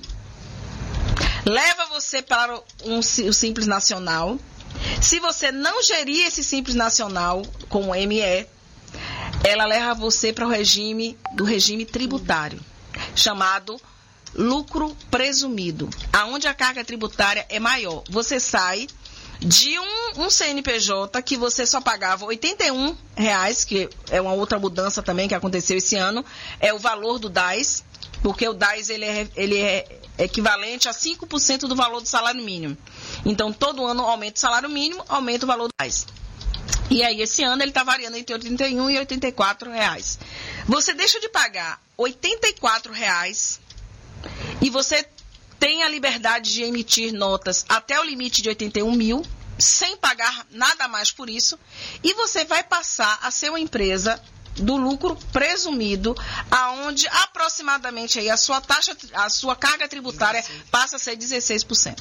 leva você para o Simples Nacional. Se você não gerir esse Simples Nacional com o ME, ela leva você para o regime tributário, chamado lucro presumido, aonde a carga tributária é maior. Você sai de um CNPJ que você só pagava R$ 81, que é uma outra mudança também que aconteceu esse ano, é o valor do DAS, porque o DAS ele é equivalente a 5% do valor do salário mínimo. Então, todo ano aumenta o salário mínimo, aumenta o valor do DAS. E aí, esse ano, ele está variando entre R$ 81 e R$ 84. Você deixa de pagar R$ 84 e você tem a liberdade de emitir notas até o limite de 81 mil, sem pagar nada mais por isso, e você vai passar a ser uma empresa do lucro presumido, aonde aproximadamente aí a sua carga tributária passa a ser 16%.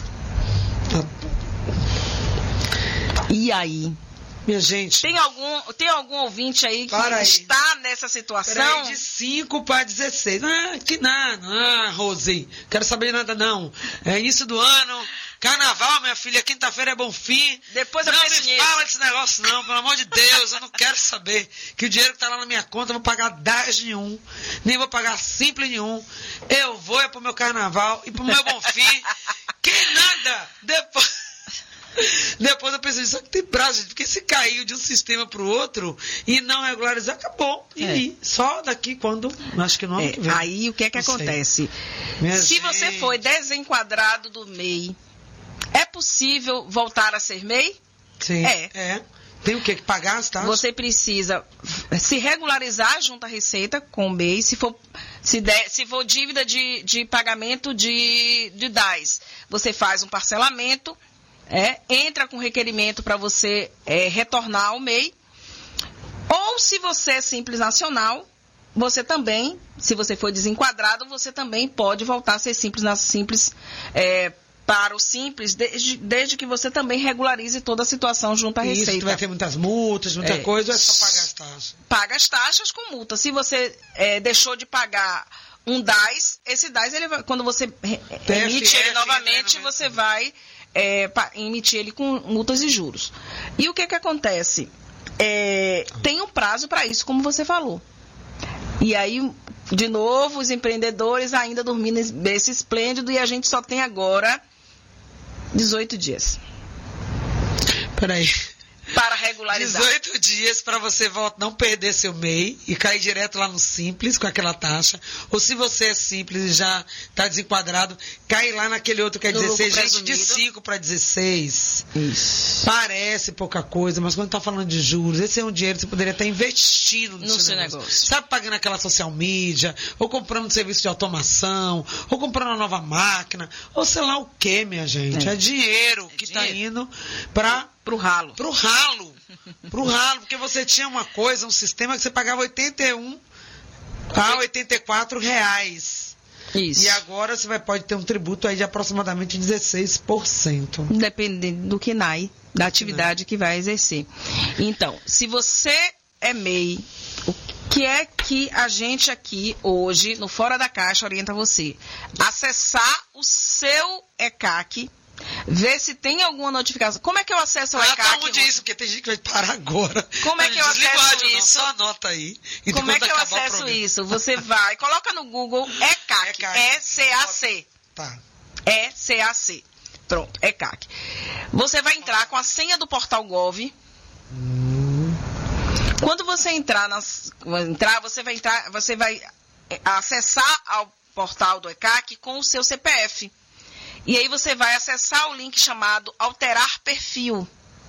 E aí? Minha gente. Tem algum ouvinte aí que está nessa situação? Peraí, de 5 para 16. Que nada, Rose. Quero saber nada, não. É início do ano. Carnaval, minha filha, quinta-feira é Bonfim. Depois eu não me fala desse negócio, não, pelo amor de Deus. Eu não quero saber que o dinheiro que está lá na minha conta eu vou pagar 10 nenhum, nem vou pagar simples nenhum. Eu vou pro meu carnaval e pro meu Bonfim. Que nada! Depois eu pensei, só que tem prazo, porque se caiu de um sistema para o outro e não regularizar, acabou. E só daqui quando, acho que no ano que vem. Aí o que acontece? Se você foi desenquadrado do MEI, é possível voltar a ser MEI? Sim. Tem o que pagar as taxas? Você precisa se regularizar junto à Receita com o MEI, se for dívida de pagamento de DAS, você faz um parcelamento, entra com requerimento para você retornar ao MEI. Ou se você é Simples Nacional, você também, se você for desenquadrado, você também pode voltar a ser Simples para o Simples, desde que você também regularize toda a situação junto à Receita. Isso, vai ter muitas multas, muita coisa, ou é só pagar as taxas? Paga as taxas com multa. Se você deixou de pagar um DAS, esse DAS, quando você emite ele novamente, você vai emitir ele com multas e juros. E o que acontece? Tem um prazo para isso, como você falou. E aí, de novo, os empreendedores ainda dormindo nesse esplêndido e a gente só tem agora 18 dias. Peraí. para regularizar. 18 dias para você não perder seu MEI e cair direto lá no Simples com aquela taxa. Ou se você é simples e já está desenquadrado, cai lá naquele outro que é 16. Gente, de 5 para 16. Isso. Parece pouca coisa, mas quando está falando de juros, esse é um dinheiro que você poderia estar investindo no seu negócio. Sabe, pagando aquela social media, ou comprando um serviço de automação, ou comprando uma nova máquina, ou sei lá o que, minha gente. É dinheiro que está indo pro ralo. Pro ralo, porque você tinha uma coisa, um sistema que você pagava 81 a 84 reais. Isso. E agora você pode ter um tributo aí de aproximadamente 16%. Dependendo do KNAI, da atividade que vai exercer. Então, se você é MEI, o que é que a gente aqui hoje, no Fora da Caixa, orienta você? Acessar o seu ECAC, ver se tem alguma notificação. Como é que eu acesso o ECAC? Tá onde isso? Porque tem gente que vai parar agora. Como é que eu acesso isso? Só anota aí. Como é que eu acesso isso? Você vai, coloca no Google ECAC. E-C-A-C. Tá. E-C-A-C. Pronto, ECAC. Você vai entrar com a senha do Portal Gov. Quando você você vai acessar ao portal do ECAC com o seu CPF. E aí você vai acessar o link chamado Alterar Perfil.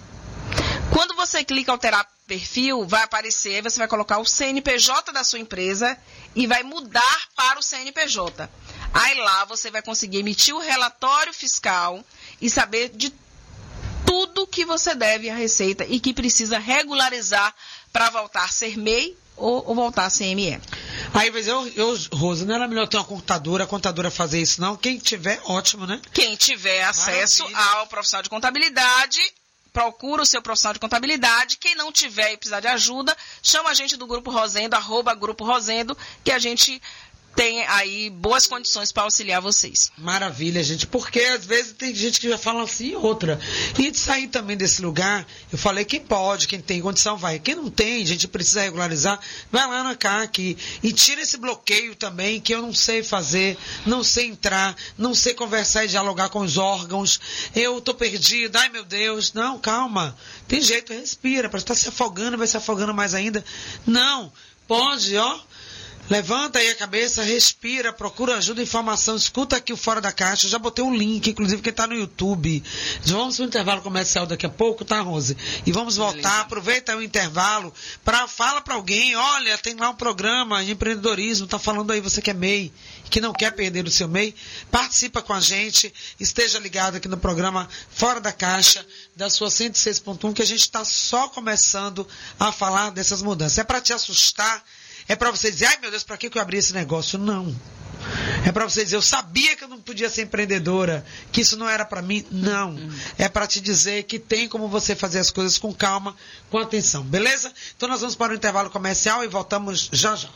Quando você clica Alterar Perfil, vai aparecer, você vai colocar o CNPJ da sua empresa e vai mudar para o CNPJ. Aí lá você vai conseguir emitir o relatório fiscal e saber de tudo que você deve à Receita e que precisa regularizar para voltar a ser MEI ou voltar a ser ME. Aí, mas Rosa, não era melhor ter uma contadora, a contadora fazer isso, não? Quem tiver, ótimo, né? Quem tiver acesso ao profissional de contabilidade, procura o seu profissional de contabilidade. Quem não tiver e precisar de ajuda, chama a gente do Grupo Rosendo, @Grupo Rosendo, que a gente tem aí boas condições para auxiliar vocês. Maravilha, gente, porque às vezes tem gente que já fala assim outra. E de sair também desse lugar, eu falei, quem pode, quem tem condição vai. Quem não tem, a gente precisa regularizar, vai lá na CAC e tira esse bloqueio também, que eu não sei fazer, não sei entrar, não sei conversar e dialogar com os órgãos, eu tô perdido, ai meu Deus, não, calma, tem jeito, respira, para estar se afogando, vai se afogando mais ainda. Não, pode, ó. Levanta aí a cabeça, respira, procura ajuda, informação, escuta aqui o Fora da Caixa. Eu já botei um link, inclusive, que está no YouTube. Vamos para o intervalo comercial daqui a pouco, tá, Rose? E vamos voltar, aproveita o intervalo, fala para alguém, olha, tem lá um programa de empreendedorismo, tá falando aí, você que é MEI, que não quer perder o seu MEI, participa com a gente, esteja ligado aqui no programa Fora da Caixa, da sua 106.1, que a gente está só começando a falar dessas mudanças. É para te assustar? É para você dizer, ai meu Deus, para que eu abri esse negócio? Não. É para você dizer, eu sabia que eu não podia ser empreendedora, que isso não era para mim? Não. É para te dizer que tem como você fazer as coisas com calma, com atenção. Beleza? Então nós vamos para o intervalo comercial e voltamos já já.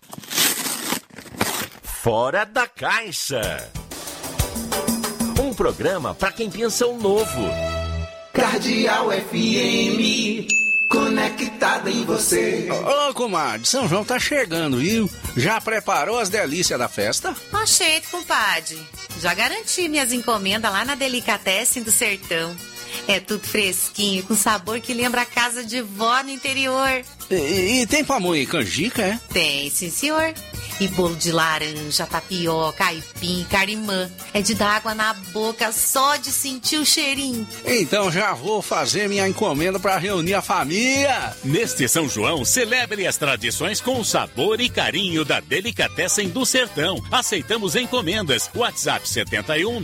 Fora da Caixa. Um programa para quem pensa o novo. Cardeal FM. Conectada em você. Ô, comadre, São João tá chegando, viu? Já preparou as delícias da festa? Oxente, compadre. Já garanti minhas encomendas lá na Delicatessen do Sertão. É tudo fresquinho, com sabor que lembra a casa de vó no interior. E tem pamonha e canjica, é? Tem, sim, senhor. E bolo de laranja, tapioca, aipim, carimã. É de dar água na boca só de sentir o cheirinho. Então já vou fazer minha encomenda para reunir a família. Neste São João, celebre as tradições com o sabor e carinho da Delicatessen do Sertão. Aceitamos encomendas. WhatsApp 71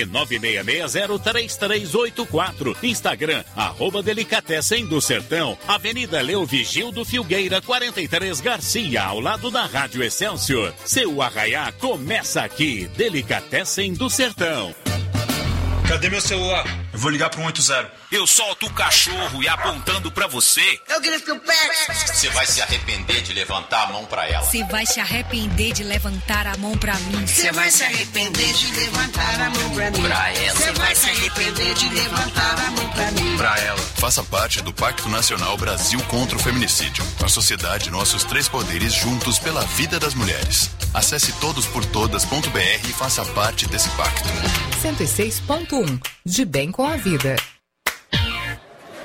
996603384. Instagram, @Delicatessen do Sertão. Avenida Leo Vigildo Filgueira, 43 Garcia, ao lado da Rádio Excelsior. Seu arraiá começa aqui. Delicatessen do Sertão. Cadê meu celular? Eu vou ligar pro 180. Eu solto o cachorro e apontando pra você. Eu grito que eu pego. Você vai se arrepender de levantar a mão pra ela. Você vai se arrepender de levantar a mão pra mim. Você vai se arrepender de levantar a mão pra mim. Pra ela. Você vai se arrepender de levantar a mão pra mim. Pra ela. Faça parte do Pacto Nacional Brasil contra o Feminicídio. A sociedade, nossos três poderes juntos pela vida das mulheres. Acesse todosportodas.br e faça parte desse pacto. 106.1. De bem com a vida.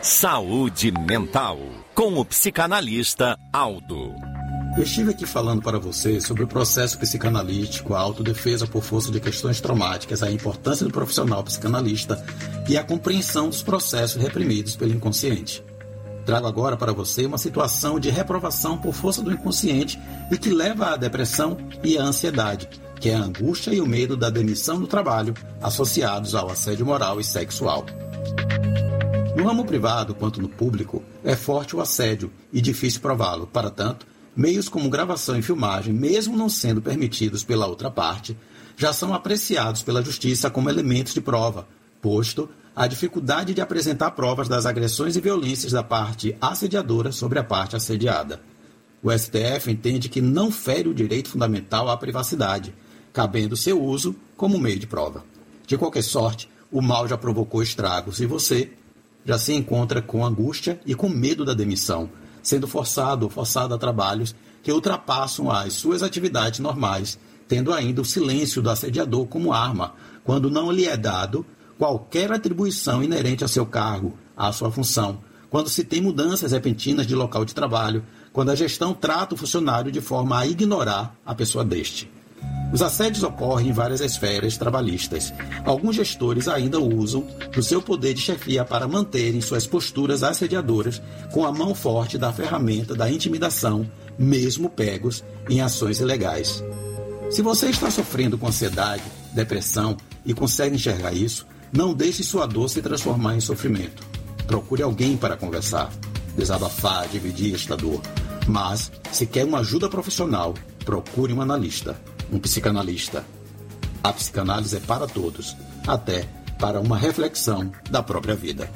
Saúde Mental, com o psicanalista Aldo. Eu estive aqui falando para você sobre o processo psicanalítico, a autodefesa por força de questões traumáticas, a importância do profissional psicanalista e a compreensão dos processos reprimidos pelo inconsciente. Trago agora para você uma situação de reprovação por força do inconsciente e que leva à depressão e à ansiedade, que é a angústia e o medo da demissão do trabalho associados ao assédio moral e sexual. No ramo privado quanto no público, é forte o assédio e difícil prová-lo. Para tanto, meios como gravação e filmagem, mesmo não sendo permitidos pela outra parte, já são apreciados pela justiça como elementos de prova, posto a dificuldade de apresentar provas das agressões e violências da parte assediadora sobre a parte assediada. O STF entende que não fere o direito fundamental à privacidade, cabendo seu uso como meio de prova. De qualquer sorte, o mal já provocou estragos e você já se encontra com angústia e com medo da demissão, sendo forçado ou forçada a trabalhos que ultrapassam as suas atividades normais, tendo ainda o silêncio do assediador como arma, quando não lhe é dado qualquer atribuição inerente ao seu cargo, à sua função, quando se tem mudanças repentinas de local de trabalho, quando a gestão trata o funcionário de forma a ignorar a pessoa deste. Os assédios ocorrem em várias esferas trabalhistas. Alguns gestores ainda usam do seu poder de chefia para manterem suas posturas assediadoras com a mão forte da ferramenta da intimidação, mesmo pegos em ações ilegais. Se você está sofrendo com ansiedade, depressão e consegue enxergar isso, não deixe sua dor se transformar em sofrimento. Procure alguém para conversar, desabafar, dividir esta dor. Mas, se quer uma ajuda profissional, procure um analista. Um psicanalista. A psicanálise é para todos, até para uma reflexão da própria vida.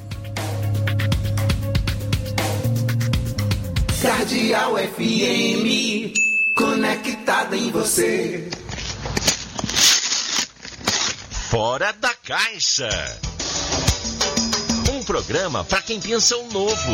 Cardeal FM, conectada em você. Fora da Caixa. Um programa para quem pensa o novo.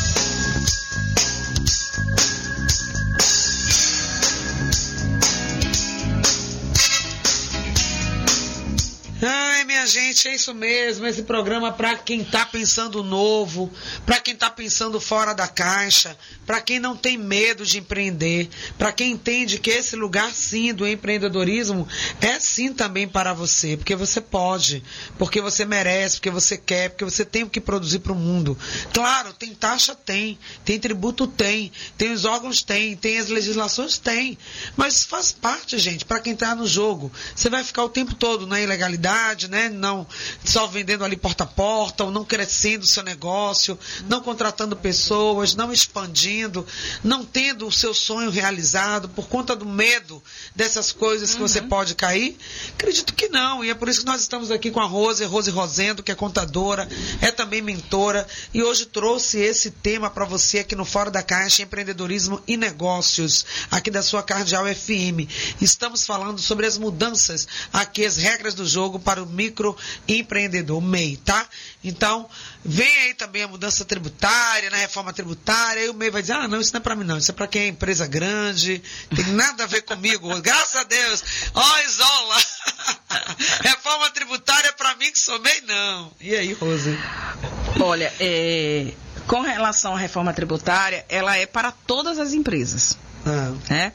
Ai, minha gente, é isso mesmo, esse programa para quem tá pensando novo, para quem tá pensando fora da caixa, para quem não tem medo de empreender, para quem entende que esse lugar sim do empreendedorismo é sim também para você, porque você pode, porque você merece, porque você quer, porque você tem o que produzir para o mundo. Claro, tem taxa, tem tributo, tem os órgãos, tem as legislações, tem, mas faz parte, gente, para quem tá no jogo. Você vai ficar o tempo todo na ilegalidade, né? Não só vendendo ali porta a porta, ou não crescendo o seu negócio, não contratando pessoas, não expandindo, não tendo o seu sonho realizado por conta do medo dessas coisas que você pode cair? Acredito que não, e é por isso que nós estamos aqui com a Rose Rosendo, que é contadora, é também mentora, e hoje trouxe esse tema para você aqui no Fora da Caixa, empreendedorismo e negócios, aqui da sua Cardeal FM. Estamos falando sobre as mudanças aqui, as regras do jogo para o microempreendedor, MEI, tá? Então, vem aí também a mudança tributária, na reforma tributária, aí o MEI vai dizer, não, isso não é para mim não, isso é para quem é empresa grande, tem nada a ver comigo, graças a Deus, Isola, reforma tributária é para mim que sou MEI, não. E aí, Rose? Olha, com relação à reforma tributária, ela é para todas as empresas, né?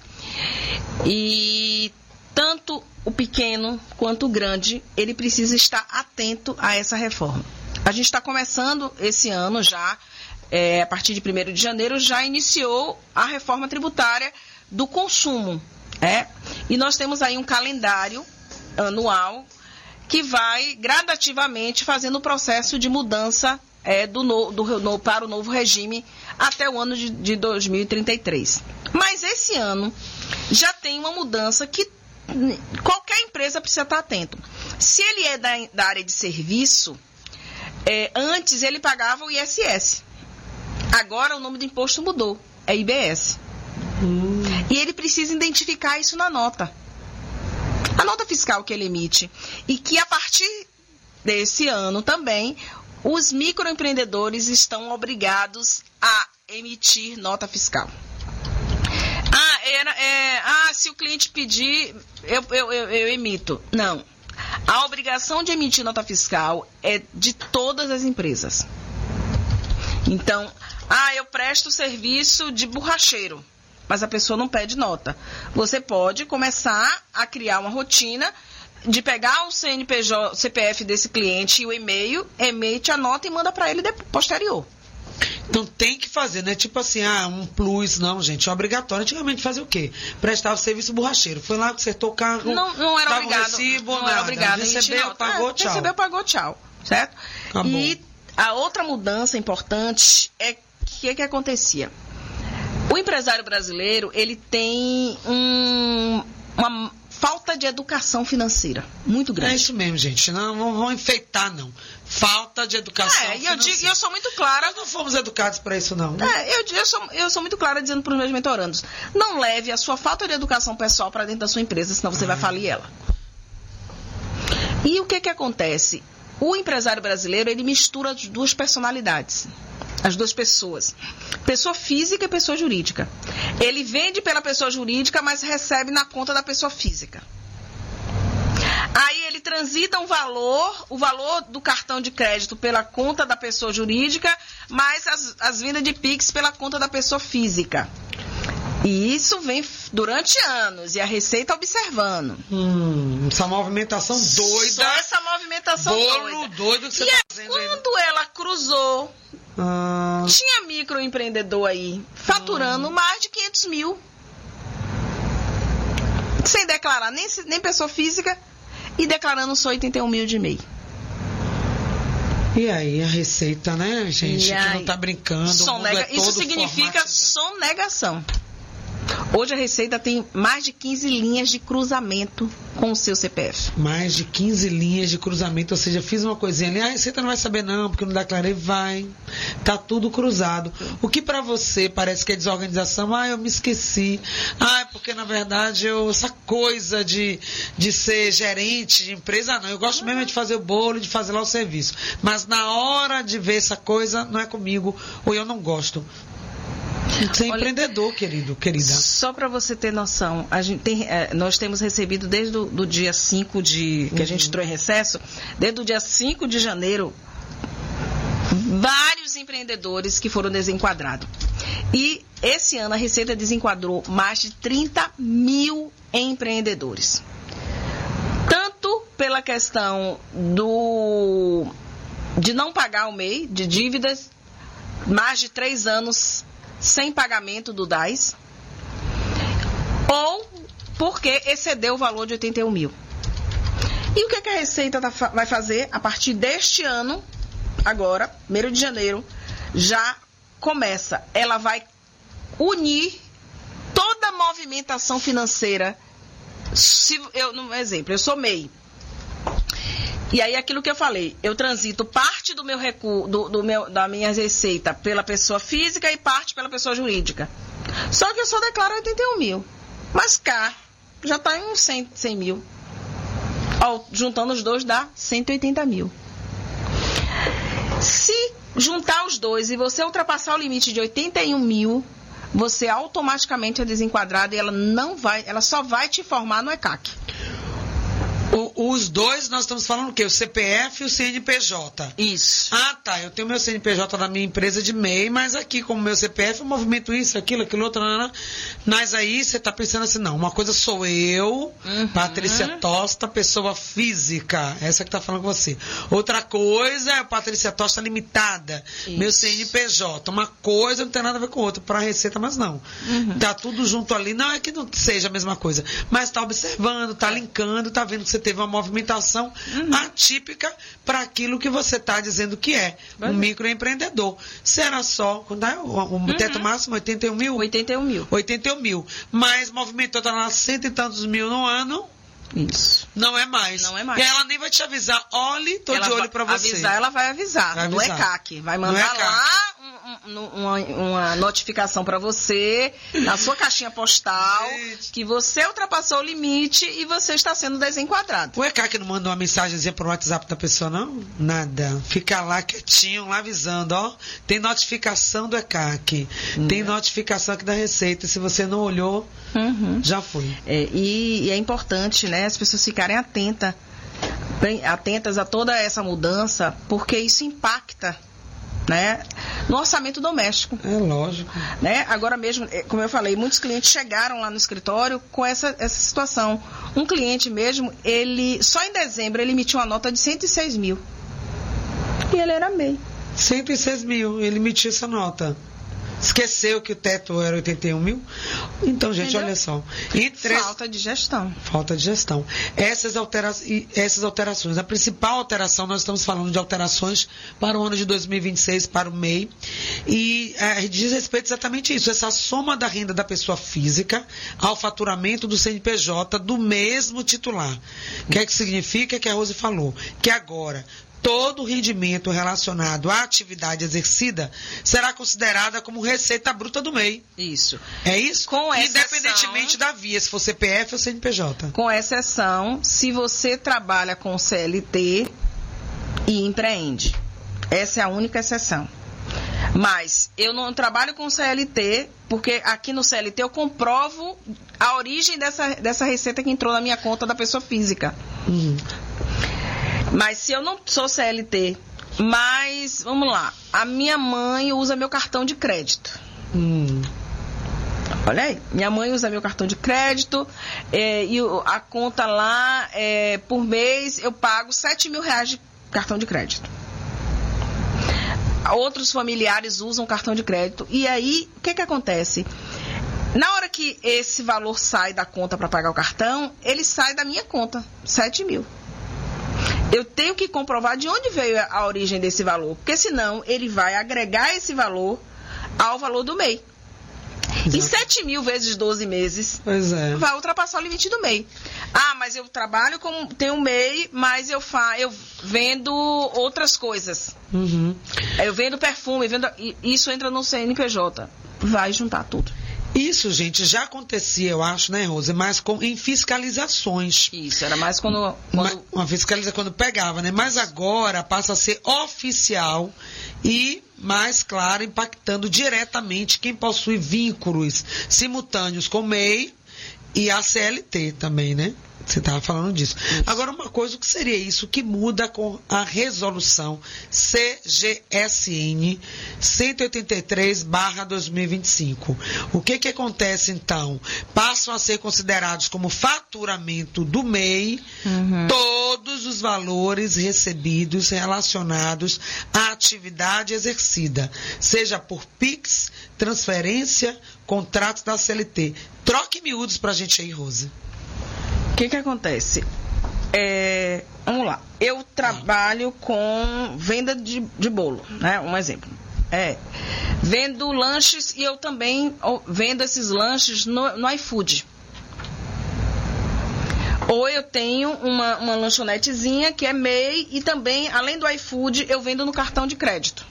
E tanto o pequeno quanto o grande, ele precisa estar atento a essa reforma. A gente está começando esse ano já, a partir de 1º de janeiro, já iniciou a reforma tributária do consumo. E nós temos aí um calendário anual que vai gradativamente fazendo o processo de mudança para o novo regime até o ano de 2033. Mas esse ano já tem uma mudança que qualquer empresa precisa estar atento. Se ele é da área de serviço, antes ele pagava o ISS. Agora o nome do imposto mudou, é IBS. E ele precisa identificar isso na nota. A nota fiscal que ele emite. E que a partir desse ano também, os microempreendedores estão obrigados a emitir nota fiscal. Se o cliente pedir, eu emito. Não. A obrigação de emitir nota fiscal é de todas as empresas. Então, eu presto serviço de borracheiro, mas a pessoa não pede nota. Você pode começar a criar uma rotina de pegar o CPF desse cliente e o e-mail, emite a nota e manda para ele posterior. Então tem que fazer, não é tipo assim, um plus, não, gente, é obrigatório. Antigamente fazia o quê? Prestava serviço borracheiro. Foi lá, consertou o carro, não era obrigado, recibo, não era obrigado. Recebeu, pagou, tchau. Recebeu, pagou, tchau, certo? Acabou. E a outra mudança importante é que acontecia. O empresário brasileiro, ele tem uma falta de educação financeira muito grande. É isso mesmo, gente. Não vão enfeitar, não. Falta de educação financeira. E eu sou muito clara. Nós não fomos educados para isso, não. Eu sou muito clara dizendo para os meus mentorandos: não leve a sua falta de educação pessoal para dentro da sua empresa, senão você vai falir ela. E o que acontece? O empresário brasileiro, ele mistura as duas personalidades. As duas pessoas. Pessoa física e pessoa jurídica. Ele vende pela pessoa jurídica, mas recebe na conta da pessoa física. Aí ele transita o valor do cartão de crédito pela conta da pessoa jurídica, mais as vendas de Pix pela conta da pessoa física. E isso vem durante anos, e a Receita observando. Essa movimentação doida. Só essa movimentação doido que você tá fazendo. Quando ela cruzou, tinha microempreendedor aí, faturando mais de 500 mil. Sem declarar nem pessoa física, e declarando só 81 mil de MEI. E aí, a Receita, né, gente, que não tá brincando. Isso significa sonegação. Hoje a Receita tem mais de 15 linhas de cruzamento com o seu CPF. Mais de 15 linhas de cruzamento, ou seja, fiz uma coisinha ali, a Receita não vai saber não, porque não declarei, vai. Tá tudo cruzado. O que para você parece que é desorganização, eu me esqueci. Porque na verdade essa coisa de ser gerente de empresa, não. Eu gosto mesmo de fazer o bolo, de fazer lá o serviço. Mas na hora de ver essa coisa, não é comigo, ou eu não gosto. Você é empreendedor, querida. Só para você ter noção, nós temos recebido desde o dia 5 que a gente entrou em recesso, desde o dia 5 de janeiro, vários empreendedores que foram desenquadrados. E esse ano a Receita desenquadrou mais de 30 mil empreendedores. Tanto pela questão de não pagar o MEI, de dívidas, mais de 3 anos sem pagamento do DAS, ou porque excedeu o valor de 81 mil. E o que a Receita vai fazer a partir deste ano, agora, 1º de janeiro, já começa. Ela vai unir toda a movimentação financeira. Um exemplo, eu sou MEI. E aí, aquilo que eu falei, eu transito parte do meu da minha receita pela pessoa física e parte pela pessoa jurídica. Só que eu só declaro 81 mil. Mas cá, já está em uns 100 mil. Juntando os dois, dá 180 mil. Se juntar os dois e você ultrapassar o limite de 81 mil, você automaticamente é desenquadrado e ela só vai te informar no ECAC. Os dois, nós estamos falando o quê? O CPF e o CNPJ. Isso. Tá. Eu tenho meu CNPJ da minha empresa de MEI, mas aqui, como meu CPF, eu movimento isso, aquilo outro. Mas aí você está pensando assim, não, uma coisa sou eu, Patrícia Tosta, pessoa física. Essa que está falando com você. Outra coisa é a Patrícia Tosta Limitada. Isso. Meu CNPJ. Uma coisa não tem nada a ver com outra. Para a Receita, mas não. Tá tudo junto ali. Não é que não seja a mesma coisa. Mas está observando, está linkando, está vendo que você teve uma movimentação atípica para aquilo que você está dizendo que é um microempreendedor. Se era só, quando é o teto máximo, 81 mil? 81 mil. 81 mil. Mas movimentou, está lá 100 e tantos mil no ano. Isso. Não é mais. Não é mais. E ela nem vai te avisar, olhe, tô de olho para você. Ela vai avisar. No ECAC. Vai mandar lá uma notificação para você, na sua caixinha postal, que você ultrapassou o limite e você está sendo desenquadrado. O ECAC não manda uma mensagenzinha pro WhatsApp da pessoa, não? Nada. Fica lá quietinho, lá avisando, tem notificação do ECAC, tem notificação aqui da Receita, se você não olhou, já foi. E é importante, né, as pessoas ficarem atentas a toda essa mudança, porque isso impacta, né, no orçamento doméstico. É lógico. Né? Agora mesmo, como eu falei, muitos clientes chegaram lá no escritório com essa situação. Um cliente mesmo, só em dezembro ele emitiu uma nota de 106 mil. E ele era MEI. 106 mil, ele emitiu essa nota. Esqueceu que o teto era 81 mil? Então, gente, entendeu? Olha só. Falta de gestão. Falta de gestão. Essas alterações. A principal alteração, nós estamos falando de alterações para o ano de 2026, para o MEI. E diz respeito exatamente a isso. Essa soma da renda da pessoa física ao faturamento do CNPJ do mesmo titular. O que é que significa que a Rose falou? Que agora todo o rendimento relacionado à atividade exercida será considerada como receita bruta do MEI. Isso. É isso? Com independentemente da via, se for CPF ou CNPJ. Com exceção, se você trabalha com CLT e empreende. Essa é a única exceção. Mas eu não trabalho com CLT, porque aqui no CLT eu comprovo a origem dessa receita que entrou na minha conta da pessoa física. Mas se eu não sou CLT, mas, vamos lá, a minha mãe usa meu cartão de crédito. Olha aí, minha mãe usa meu cartão de crédito e a conta lá, por mês, eu pago 7 mil reais de cartão de crédito. Outros familiares usam cartão de crédito. E aí, o que acontece? Na hora que esse valor sai da conta para pagar o cartão, ele sai da minha conta, 7 mil. Eu tenho que comprovar de onde veio a origem desse valor, porque senão ele vai agregar esse valor ao valor do MEI. Exato. E 7 mil vezes 12 meses vai ultrapassar o limite do MEI. Ah, mas eu trabalho tenho um MEI, mas eu vendo outras coisas. Eu vendo perfume, isso entra no CNPJ. Vai juntar tudo. Isso, gente, já acontecia, eu acho, né, Rose? Mas em fiscalizações. Isso, era mais quando... Uma fiscalização quando pegava, né? Mas agora passa a ser oficial e, mais claro, impactando diretamente quem possui vínculos simultâneos com o MEI e a CLT também, né? Você estava falando disso. Isso. Agora, uma coisa, o que seria isso que muda com a resolução CGSN 183/2025? O que acontece, então? Passam a ser considerados como faturamento do MEI todos os valores recebidos relacionados à atividade exercida, seja por PIX, transferência, contratos da CLT. Troque miúdos para a gente aí, Rose. O que acontece? Vamos lá. Eu trabalho com venda de bolo, né? Um exemplo. Vendo lanches e eu também vendo esses lanches no iFood. Ou eu tenho uma lanchonetezinha que é MEI e também, além do iFood, eu vendo no cartão de crédito.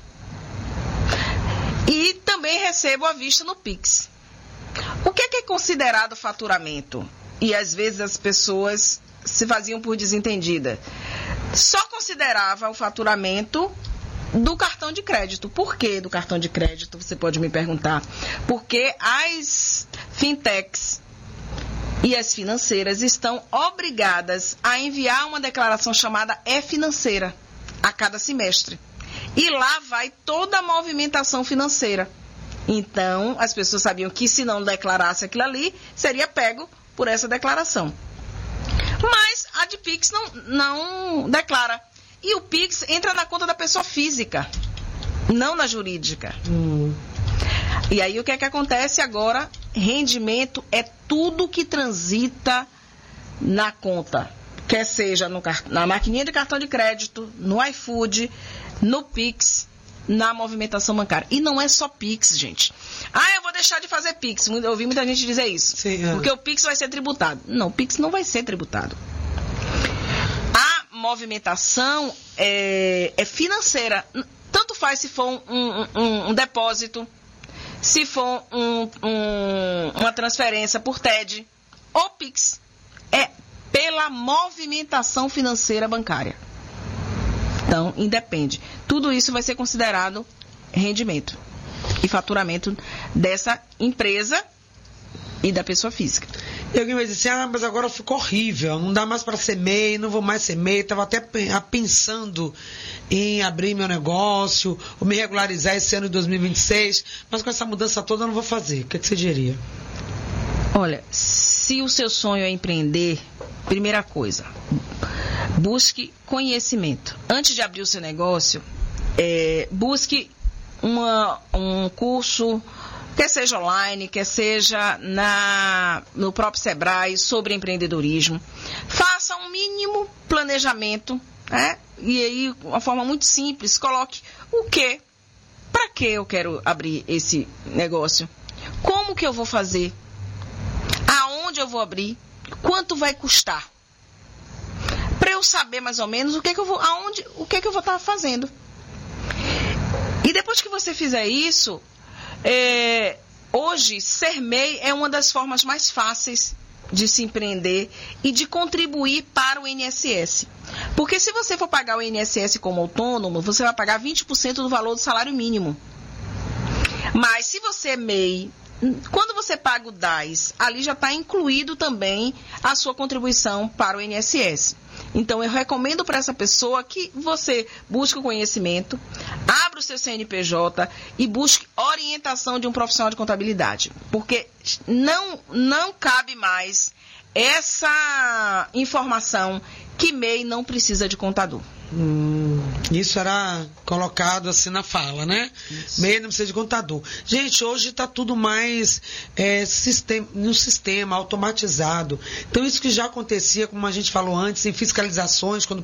E também recebo à vista no Pix. O que é considerado faturamento? E às vezes as pessoas se faziam por desentendida. Só considerava o faturamento do cartão de crédito. Por que do cartão de crédito? Você pode me perguntar. Porque as fintechs e as financeiras estão obrigadas a enviar uma declaração chamada E-Financeira a cada semestre. E lá vai toda a movimentação financeira. Então, as pessoas sabiam que se não declarasse aquilo ali, seria pego por essa declaração. Mas a de Pix não declara. E o Pix entra na conta da pessoa física, não na jurídica. E aí o que acontece agora? Rendimento é tudo que transita na conta. Quer seja na maquininha de cartão de crédito, no iFood, no Pix, na movimentação bancária. E não é só Pix, gente. Eu vou deixar de fazer Pix. Eu ouvi muita gente dizer isso. Sim, porque o Pix vai ser tributado. Não, o Pix não vai ser tributado. A movimentação é financeira. Tanto faz se for um depósito, se for uma transferência por TED ou Pix. É pela movimentação financeira bancária. Então, independe. Tudo isso vai ser considerado rendimento e faturamento dessa empresa e da pessoa física. E alguém vai dizer assim, mas agora ficou horrível, não dá mais para ser MEI, não vou mais ser MEI, estava até pensando em abrir meu negócio, ou me regularizar esse ano de 2026, mas com essa mudança toda eu não vou fazer. O que você diria? Olha, se o seu sonho é empreender, primeira coisa, busque conhecimento. Antes de abrir o seu negócio, busque um curso, quer seja online, quer seja no próprio Sebrae, sobre empreendedorismo. Faça um mínimo planejamento, né? E aí, uma forma muito simples, coloque o quê? Para que eu quero abrir esse negócio? Como que eu vou fazer? Aonde eu vou abrir? Quanto vai custar? Para eu saber mais ou menos o que eu vou estar fazendo. E depois que você fizer isso, hoje, ser MEI é uma das formas mais fáceis de se empreender e de contribuir para o INSS. Porque se você for pagar o INSS como autônomo, você vai pagar 20% do valor do salário mínimo. Mas se você é MEI, quando você paga o DAS, ali já está incluído também a sua contribuição para o INSS. Então, eu recomendo para essa pessoa que você busque o conhecimento, abra o seu CNPJ e busque orientação de um profissional de contabilidade. Porque não cabe mais essa informação que MEI não precisa de contador. Isso era colocado assim na fala, né? MEI não precisa de contador. Gente, hoje está tudo mais no sistema automatizado. Então, isso que já acontecia, como a gente falou antes, em fiscalizações, quando